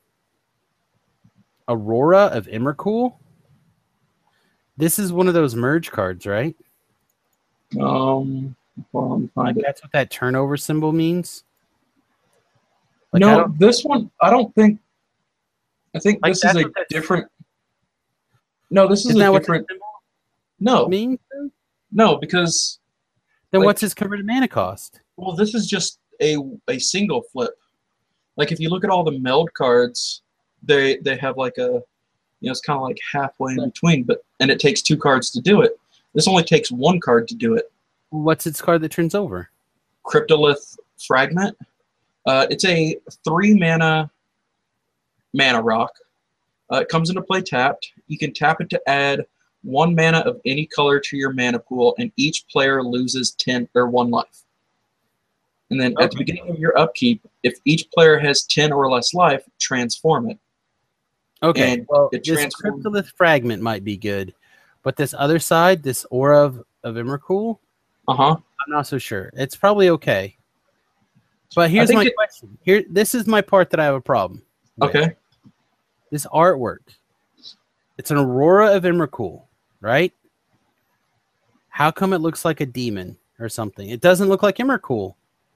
S1: Aurora of Emrakul. This is one of those merge cards, right?
S2: Um, well, let me find
S1: Like
S2: it.
S1: that's what that turnover symbol means. Like, I
S2: No,
S1: don't-
S2: this one, I don't think. I think
S1: Like,
S2: this is
S1: that's
S2: a
S1: what that's-
S2: different. No, this is
S1: Isn't that
S2: a
S1: what
S2: different.
S1: that symbol
S2: No,
S1: means?
S2: no, because
S1: Then
S2: like-
S1: what's his converted mana cost?
S2: well, this is just a a single flip. Like if you look at all the meld cards, they they have like a, you know, it's kind of like halfway in between, but and it takes two cards to do it. This only takes one card to do it.
S1: What's its card that turns over?
S2: Cryptolith Fragment. Uh, it's a three mana mana rock. Uh, it comes into play tapped. You can tap it to add one mana of any color to your mana pool, and each player loses ten or one life. And then at the
S1: Okay.
S2: beginning of your upkeep, if each player has ten or less life, transform it.
S1: Okay,
S2: And
S1: well,
S2: it
S1: this
S2: transforms-
S1: Cryptolith Fragment might be good, but this other side, this Aura of, of Emrakul,
S2: Uh huh.
S1: I'm not so sure. It's probably okay. But here's
S2: think
S1: my
S2: it-
S1: question. Here, this is my part that I have a problem with.
S2: Okay.
S1: This artwork. It's an Aurora of Emrakul, right? How come it looks like a demon or something? It doesn't look like Emrakul.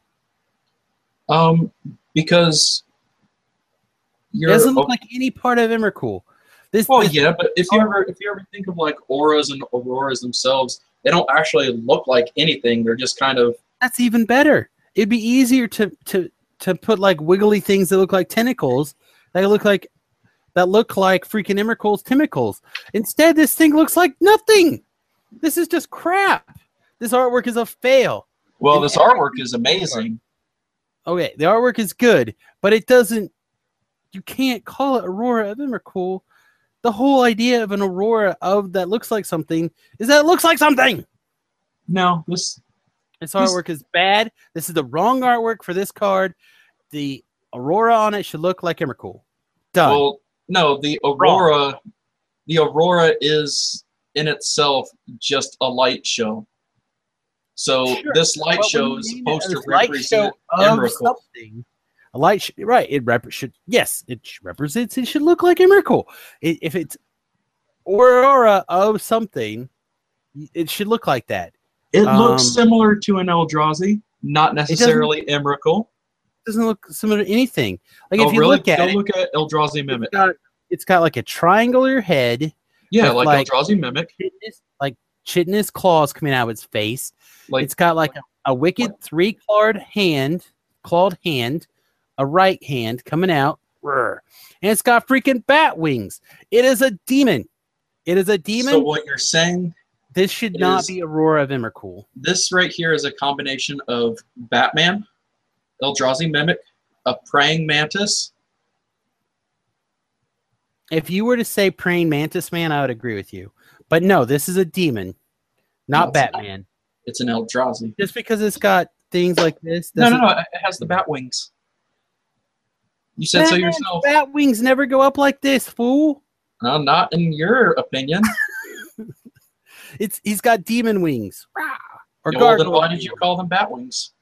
S2: Um, because
S1: It
S2: you're
S1: doesn't look like any part of Emrakul. This,
S2: well,
S1: this-
S2: yeah, but if you ever if you ever think of like auras and auroras themselves, they don't actually look like anything. They're just kind of
S1: that's even better. It'd be easier to to to put like wiggly things that look like tentacles. That look like that look like freaking Emrakul's tentacles. Instead, this thing looks like nothing. This is just crap. This artwork is a fail.
S2: well,
S1: And
S2: this
S1: every-
S2: artwork is amazing.
S1: Okay, the artwork is good, but it doesn't. You can't call it Aurora of Emrakul. The whole idea of an Aurora of that looks like something is that it looks like something.
S2: No, this
S1: This artwork is bad. This is the wrong artwork for this card. The Aurora on it should look like Emrakul. Done.
S2: Well, no, the Aurora, wrong. the Aurora is in itself just a light show. So sure. this light but show is supposed to represent Emrakul. Something.
S1: A light, sh- right? It rep- should yes, it represents. It should look like Emrakul. It, if it's Aurora of something, it should look like that.
S2: It um, looks similar to an Eldrazi, not necessarily Emrakul.
S1: It doesn't look similar to anything. Like
S2: oh,
S1: if you
S2: really?
S1: look at
S2: Go
S1: it,
S2: look at Eldrazi Mimic.
S1: It's got, it's got like a triangular head.
S2: Yeah, like, like Eldrazi Mimic.
S1: Chitinous, like chitinous claws coming out of its face. Like it's got like a, a wicked three clawed hand, clawed hand, a right hand coming out, and it's got freaking bat wings. It is a demon. It is a demon.
S2: So what you're saying?
S1: This should not be Aurora of Emrakul.
S2: This right here is a combination of Batman, Eldrazi Mimic, a praying mantis.
S1: If you were to say praying mantis man, I would agree with you. But no, this is a demon, not no, Batman.
S2: Not. It's an Eldrazi.
S1: Just because it's got things like this.
S2: No, no, no. It has the bat wings. You said Batman's so yourself.
S1: Bat wings never go up like this, fool.
S2: No, not in your opinion.
S1: It's he's got demon wings.
S2: Or well, then why did you call them bat wings?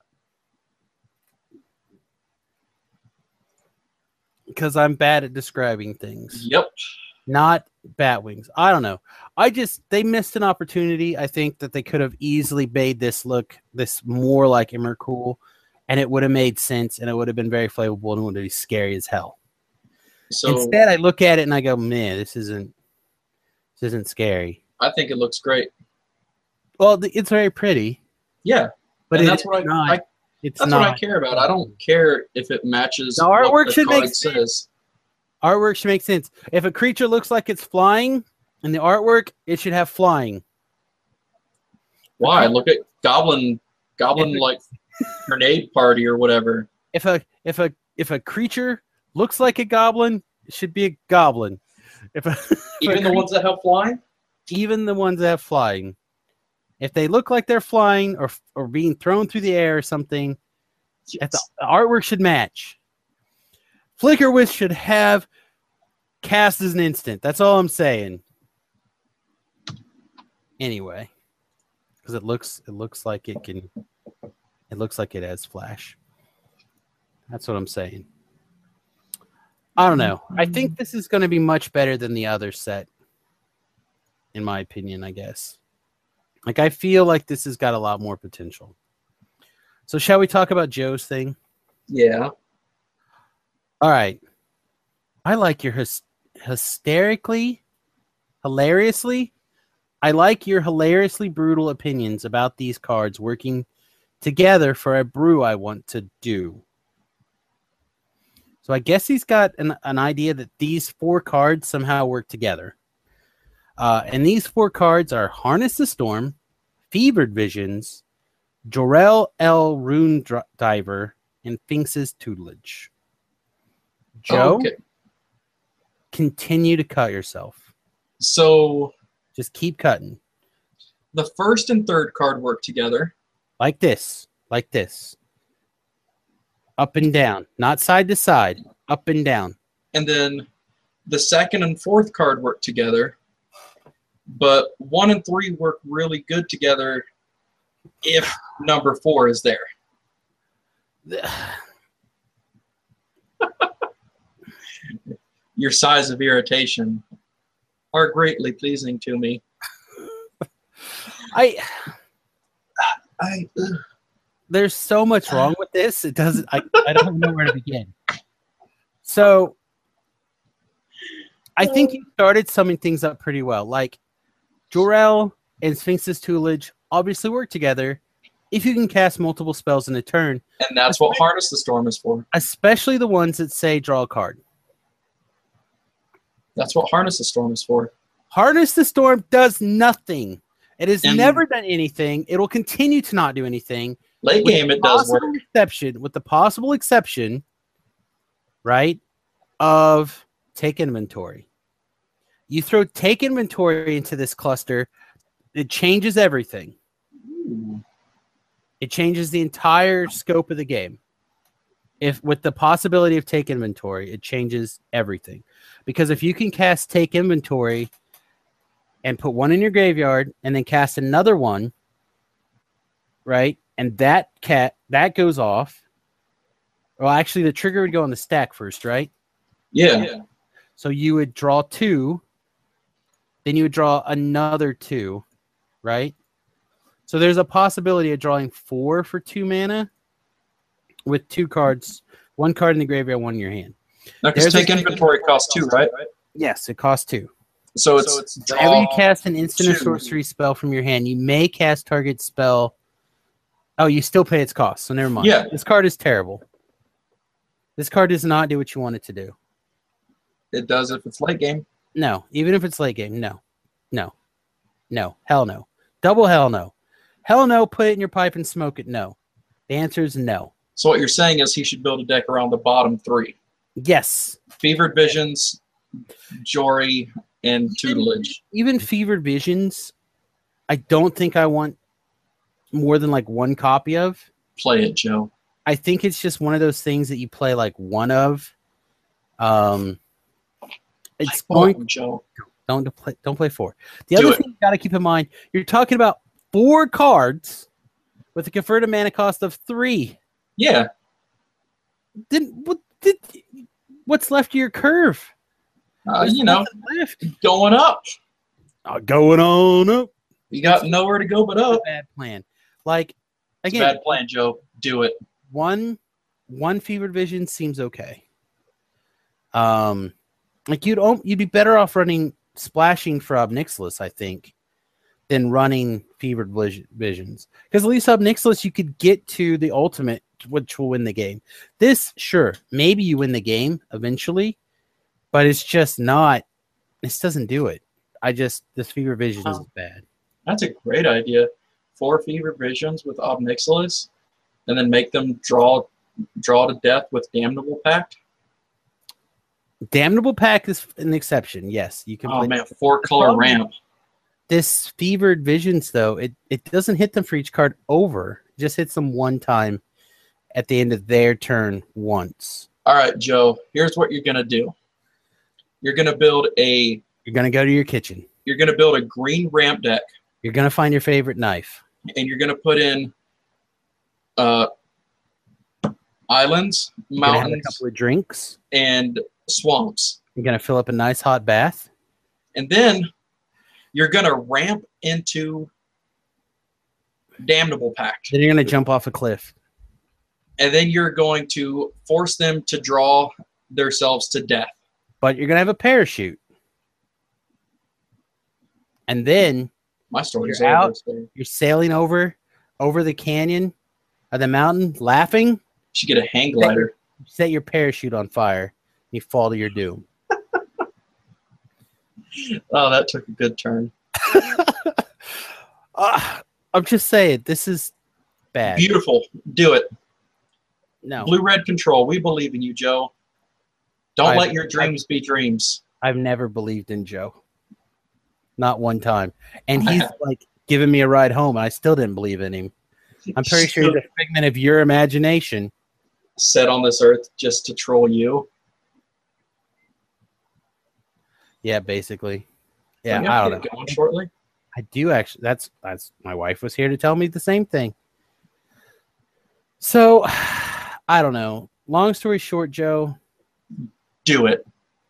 S1: Because I'm bad at describing things.
S2: Yep.
S1: Not bat wings. I don't know. I just they missed an opportunity. I think that they could have easily made this look this more like Emrakul, and it would have made sense, and it would have been very flavorful, and it would be scary as hell. So instead, I look at it and I go, "Man, this isn't this isn't scary."
S2: I think it looks great.
S1: Well, it's very pretty.
S2: Yeah,
S1: but
S2: and
S1: it,
S2: that's what I,
S1: not,
S2: I
S1: it's
S2: that's
S1: not.
S2: what I care about. I don't care if it matches
S1: the artwork
S2: what the
S1: should
S2: card
S1: make
S2: says.
S1: Sense. Artwork should make sense. If a creature looks like it's flying in the artwork, it should have flying.
S2: Why? Look at Goblin, Goblin like grenade party or whatever.
S1: If a if a if a creature looks like a goblin, it should be a goblin. If, a, if
S2: even the creature, ones that have flying.
S1: Even the ones that have flying. If they look like they're flying or or being thrown through the air or something, yes. the, the artwork should match. Flicker Wisp should have cast as an instant. That's all I'm saying. Anyway, because it looks it looks like it can. It looks like it has flash. That's what I'm saying. I don't know. I think this is going to be much better than the other set. In my opinion, I guess. Like, I feel like this has got a lot more potential. So, shall we talk about Joe's thing?
S2: Yeah.
S1: All right. I like your hys- hysterically, hilariously, I like your hilariously brutal opinions about these cards working together for a brew I want to do. So, I guess he's got an, an idea that these four cards somehow work together. Uh, and these four cards are Harness the Storm, Fevered Visions, Jor-El El Rune Dr- Diver, and Finks's Tutelage. Joe,
S2: okay.
S1: Continue to cut yourself.
S2: So,
S1: just keep cutting.
S2: The first and third card work together.
S1: Like this. Like this. Up and down. Not side to side. Up and down.
S2: And then the second and fourth card work together. But one and three work really good together if number four is there. Your sighs of irritation are greatly pleasing to me.
S1: I,
S2: I, ugh.
S1: There's so much wrong with this. It doesn't. I, I don't know where to begin. So, I think you started summing things up pretty well. Like, Jor-El and Sphinx's Tutelage obviously work together if you can cast multiple spells in a turn.
S2: And that's what Harness the Storm is for.
S1: Especially the ones that say draw a card.
S2: That's what Harness the Storm is for.
S1: Harness the Storm does nothing. It has and never done anything. It will continue to not do anything.
S2: Late game, it does work.
S1: Exception, with the possible exception, right, of Take Inventory. You throw Take Inventory into this cluster, it changes everything. It changes the entire scope of the game. If with the possibility of take inventory, it changes everything. Because if you can cast take inventory and put one in your graveyard and then cast another one, right? And that cat that goes off. Well, actually, the trigger would go on the stack first, right?
S2: Yeah. yeah.
S1: So you would draw two, then you would draw another two, right? So there's a possibility of drawing four for two mana with two cards, one card in the graveyard, one in your hand.
S2: Now, because take inventory costs two, right?
S1: Yes, it costs two.
S2: So it's, so it's
S1: whenever you cast an instant or sorcery spell from your hand, you may cast target spell. Oh, you still pay its cost, so never mind.
S2: Yeah.
S1: This card is terrible. This card does not do what you want it to do.
S2: It does if it's late game.
S1: No, even if it's late game, no. No. No. Hell no. Double hell no. Hell no, put it in your pipe and smoke it, no. The answer is no.
S2: So what you're saying is he should build a deck around the bottom three.
S1: Yes.
S2: Fevered Visions, Jory, and Tutelage.
S1: Even Fevered Visions, I don't think I want more than like one copy of.
S2: Play it, Joe.
S1: I think it's just one of those things that you play like one of. Um, it's
S2: going,
S1: going.
S2: Joe.
S1: Don't play. Don't play four. The
S2: Do
S1: other
S2: it.
S1: thing you got to keep in mind: you're talking about four cards with a converted mana cost of three.
S2: Yeah.
S1: Then what? Did, what's left of your curve?
S2: Uh, you know, left. going up.
S1: Uh, going on up.
S2: You got it's nowhere to go but up.
S1: Bad plan. Like again,
S2: it's a bad plan, Joe. Do it.
S1: One, one Fevered Vision seems okay. Um, like you'd you'd be better off running Splashing for Ob Nixilis, I think, than running Fevered Visions. Because at least Ob Nixilis, you could get to the ultimate, which will win the game. This, sure, maybe you win the game eventually, but it's just not. This doesn't do it. I just this Fevered Visions oh. is bad.
S2: That's a great idea. Four Fevered Visions with Ob Nixilis, and then make them draw draw to death with Damnable Pact.
S1: Damnable Pact is an exception. Yes, you can.
S2: Oh
S1: play
S2: man, four color ramp.
S1: This Fevered Visions, though, it, it doesn't hit them for each card over. It just hits them one time at the end of their turn once.
S2: All right, Joe. Here's what you're gonna do. You're gonna build a.
S1: You're gonna go to your kitchen.
S2: You're gonna build a green ramp deck.
S1: You're gonna find your favorite knife,
S2: and you're gonna put in uh, islands,
S1: you're
S2: mountains,
S1: have a couple of drinks,
S2: and swamps.
S1: You're gonna fill up a nice hot bath,
S2: and then you're gonna ramp into Damnable Pact.
S1: Then you're gonna jump off a cliff,
S2: and then you're going to force them to draw themselves to death.
S1: But you're gonna have a parachute, and then
S2: my story's
S1: you're
S2: over.
S1: out. You're sailing over over the canyon or the mountain, laughing. You
S2: should get a hang glider.
S1: Set, set your parachute on fire. You fall to your doom.
S2: Oh, that took a good turn.
S1: uh, I'm just saying, this is bad.
S2: Beautiful. Do it.
S1: No.
S2: Blue-red control. We believe in you, Joe. Don't
S1: I've,
S2: let your dreams
S1: I've,
S2: be dreams.
S1: I've never believed in Joe. Not one time. And he's like giving me a ride home, and I still didn't believe in him. I'm pretty sure he's a figment of your imagination.
S2: Set on this earth just to troll you.
S1: Yeah, basically. Yeah,
S2: so
S1: I don't know.
S2: Going shortly.
S1: I do actually. That's that's my wife was here to tell me the same thing. So, I don't know. Long story short, Joe.
S2: Do it.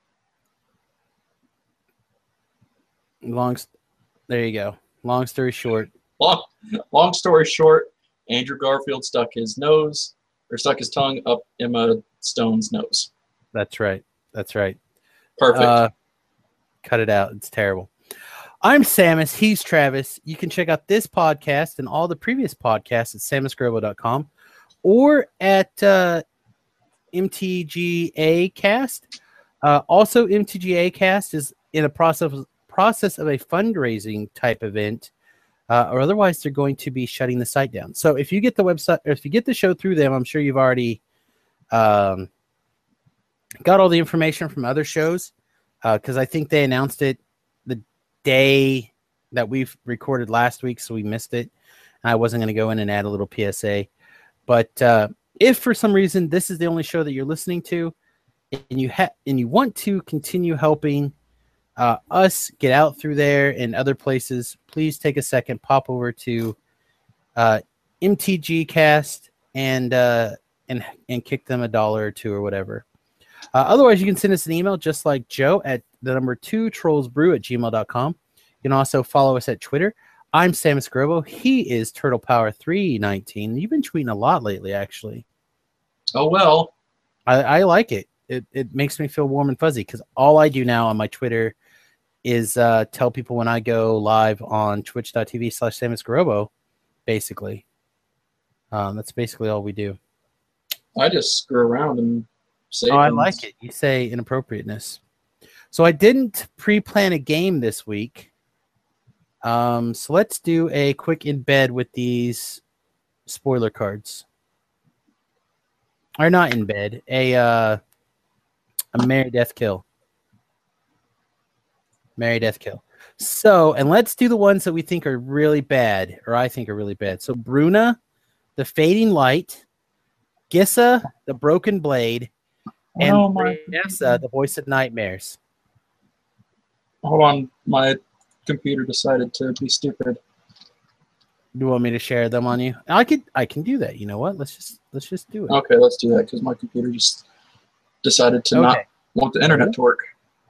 S1: Long. There you go. Long story short.
S2: Long, long story short. Andrew Garfield stuck his nose or stuck his tongue up Emma Stone's nose.
S1: That's right. That's right.
S2: Perfect.
S1: Uh, cut it out. It's terrible. I'm Samus. He's Travis. You can check out this podcast and all the previous podcasts at samus grobo dot com or at uh, M T G A Cast. Uh, also, M T G A Cast is in a process process of a fundraising type event, uh, or otherwise they're going to be shutting the site down. So if you get the website, or if you get the show through them, I'm sure you've already um, got all the information from other shows, because uh, I think they announced it the day that we've recorded last week, so we missed it. I wasn't going to go in and add a little P S A. But uh, if for some reason this is the only show that you're listening to, and you ha- and you want to continue helping uh, us get out through there and other places, please take a second, pop over to uh, M T G Cast and uh, and and kick them a dollar or two or whatever. Uh, otherwise, you can send us an email just like Joe at the number two trollsbrew at gmail dot com. You can also follow us at Twitter. I'm Samus Grobo. He is Turtle Power three nineteen. You've been tweeting a lot lately, actually.
S2: Oh, well.
S1: I, I like it. It it makes me feel warm and fuzzy because all I do now on my Twitter is uh, tell people when I go live on twitch.tv slash Samus Grobo, basically. Um, that's basically all we do.
S2: I just screw around and say
S1: Oh, I
S2: things.
S1: like it. You say inappropriateness. So I didn't pre-plan a game this week. Um, so let's do a quick in bed with these spoiler cards. Or not in bed. A uh, a Marry Death Kill. Marry Death Kill. So, and let's do the ones that we think are really bad, or I think are really bad. So Bruna, the Fading Light, Gissa, the Broken Blade, and
S2: Oh, my-
S1: Nessa, the Voice of Nightmares.
S2: Hold on, my computer decided to be stupid.
S1: Do you want me to share them on you? I could I can do that. You know what? Let's just let's just do it.
S2: Okay, let's do that because my computer just decided to
S1: Okay.
S2: not want the internet to work.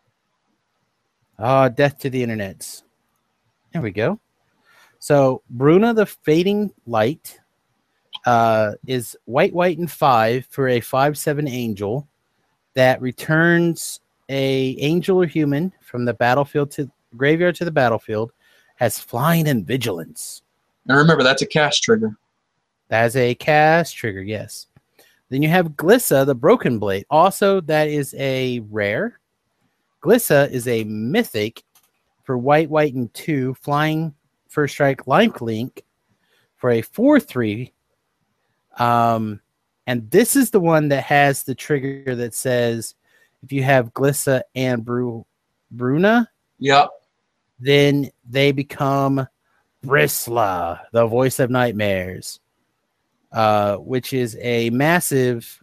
S1: Ah, death to the internets. There we go. So Bruna the Fading Light uh, is white, white, and five for a five seven angel that returns a angel or human from the battlefield to graveyard to the battlefield, has flying and vigilance.
S2: And remember, that's a cast trigger.
S1: That is a cast trigger, yes. Then you have Glissa, the Broken Blade. Also, that is a rare. Glissa is a mythic for white, white, and two, flying first strike life link for a four three. Um, and this is the one that has the trigger that says if you have Glissa and Bru- Bruna,
S2: Yep.
S1: then they become Bristla, the Voice of Nightmares, uh, which is a massive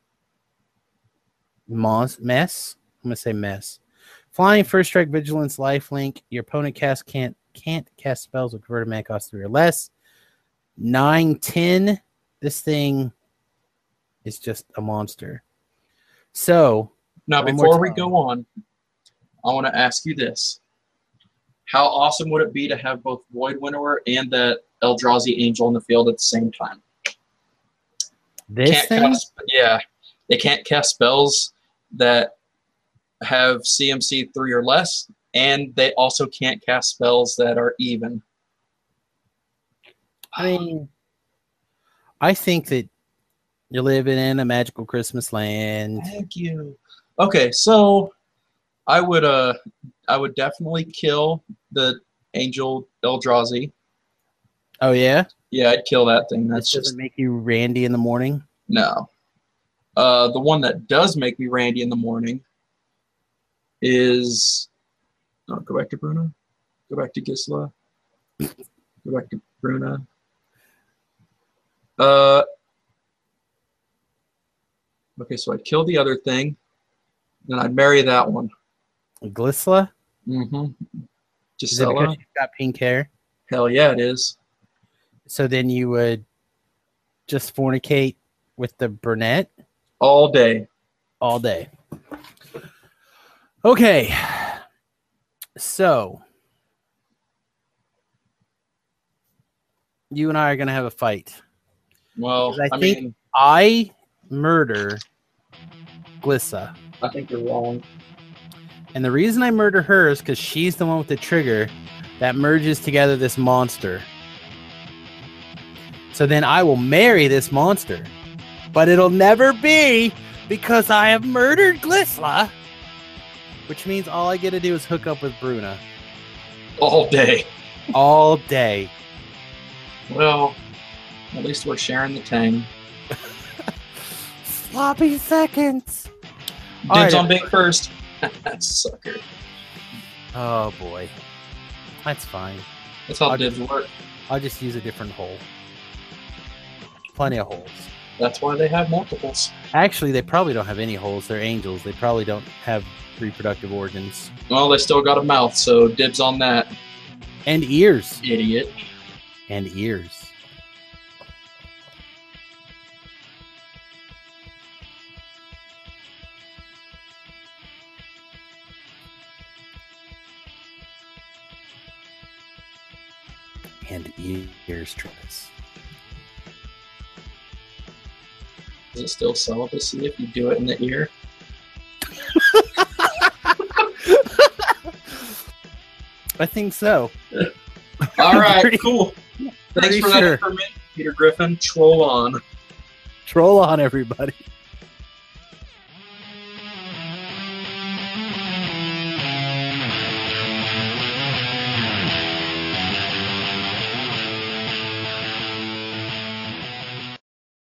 S1: mos- mess. I'm gonna say mess. Flying first strike, vigilance, lifelink. Your opponent cast can't can't cast spells with converted mana cost three or less. Nine ten. This thing is just a monster. So
S2: Now,
S1: One more
S2: before we
S1: time.
S2: go on, I want to ask you this. How awesome would it be to have both Void Winnower and that Eldrazi Angel in the field at the same time?
S1: this
S2: Can't
S1: thing,
S2: cast, yeah, they can't cast spells that have C M C three or less, and they also can't cast spells that are even.
S1: I mean, I think that you're living in a magical Christmas land.
S2: Thank you. Okay, so I would uh I would definitely kill the Angel Eldrazi.
S1: Oh yeah,
S2: Yeah, I'd kill that thing.
S1: that
S2: That's
S1: doesn't
S2: just
S1: make you Randy in the morning.
S2: no. Uh, the one that does make me Randy in the morning is oh, go back to Bruna. Go back to Gisela. Go back to Bruna. Uh okay, so I'd kill the other thing, then I'd marry that one.
S1: Glissla?
S2: Mm-hmm.
S1: Is it
S2: Gisela?
S1: because she's got pink hair?
S2: Hell yeah, it is.
S1: So then you would just fornicate with the brunette
S2: All day.
S1: all day. Okay. So you and I are going to have a fight.
S2: Well,
S1: 'Cause I
S2: I,
S1: think-
S2: mean,
S1: I murder Glissa.
S2: I think you're wrong.
S1: And the reason I murder her is because she's the one with the trigger that merges together this monster. So then I will marry this monster. But it'll never be because I have murdered Glissla. Which means all I get to do is hook up with Bruna
S2: All day.
S1: all day.
S2: Well, at least we're sharing the tang.
S1: Sloppy seconds.
S2: Dibs
S1: All right,
S2: on being first. Sucker.
S1: Oh boy. That's fine.
S2: That's how
S1: I'll
S2: dibs work.
S1: I'll just use a different hole. Plenty of holes.
S2: That's why they have multiples.
S1: Actually, they probably don't have any holes. They're angels. They probably don't have reproductive organs.
S2: Well, they still got a mouth, so dibs on that.
S1: And ears.
S2: Idiot.
S1: And ears. And ears, Travis.
S2: Is it still celibacy if you do it in the ear?
S1: I think so.
S2: All right,
S1: Pretty-
S2: cool. Thanks
S1: pretty
S2: for
S1: sure.
S2: that information, Peter Griffin. Troll on.
S1: Troll on, everybody.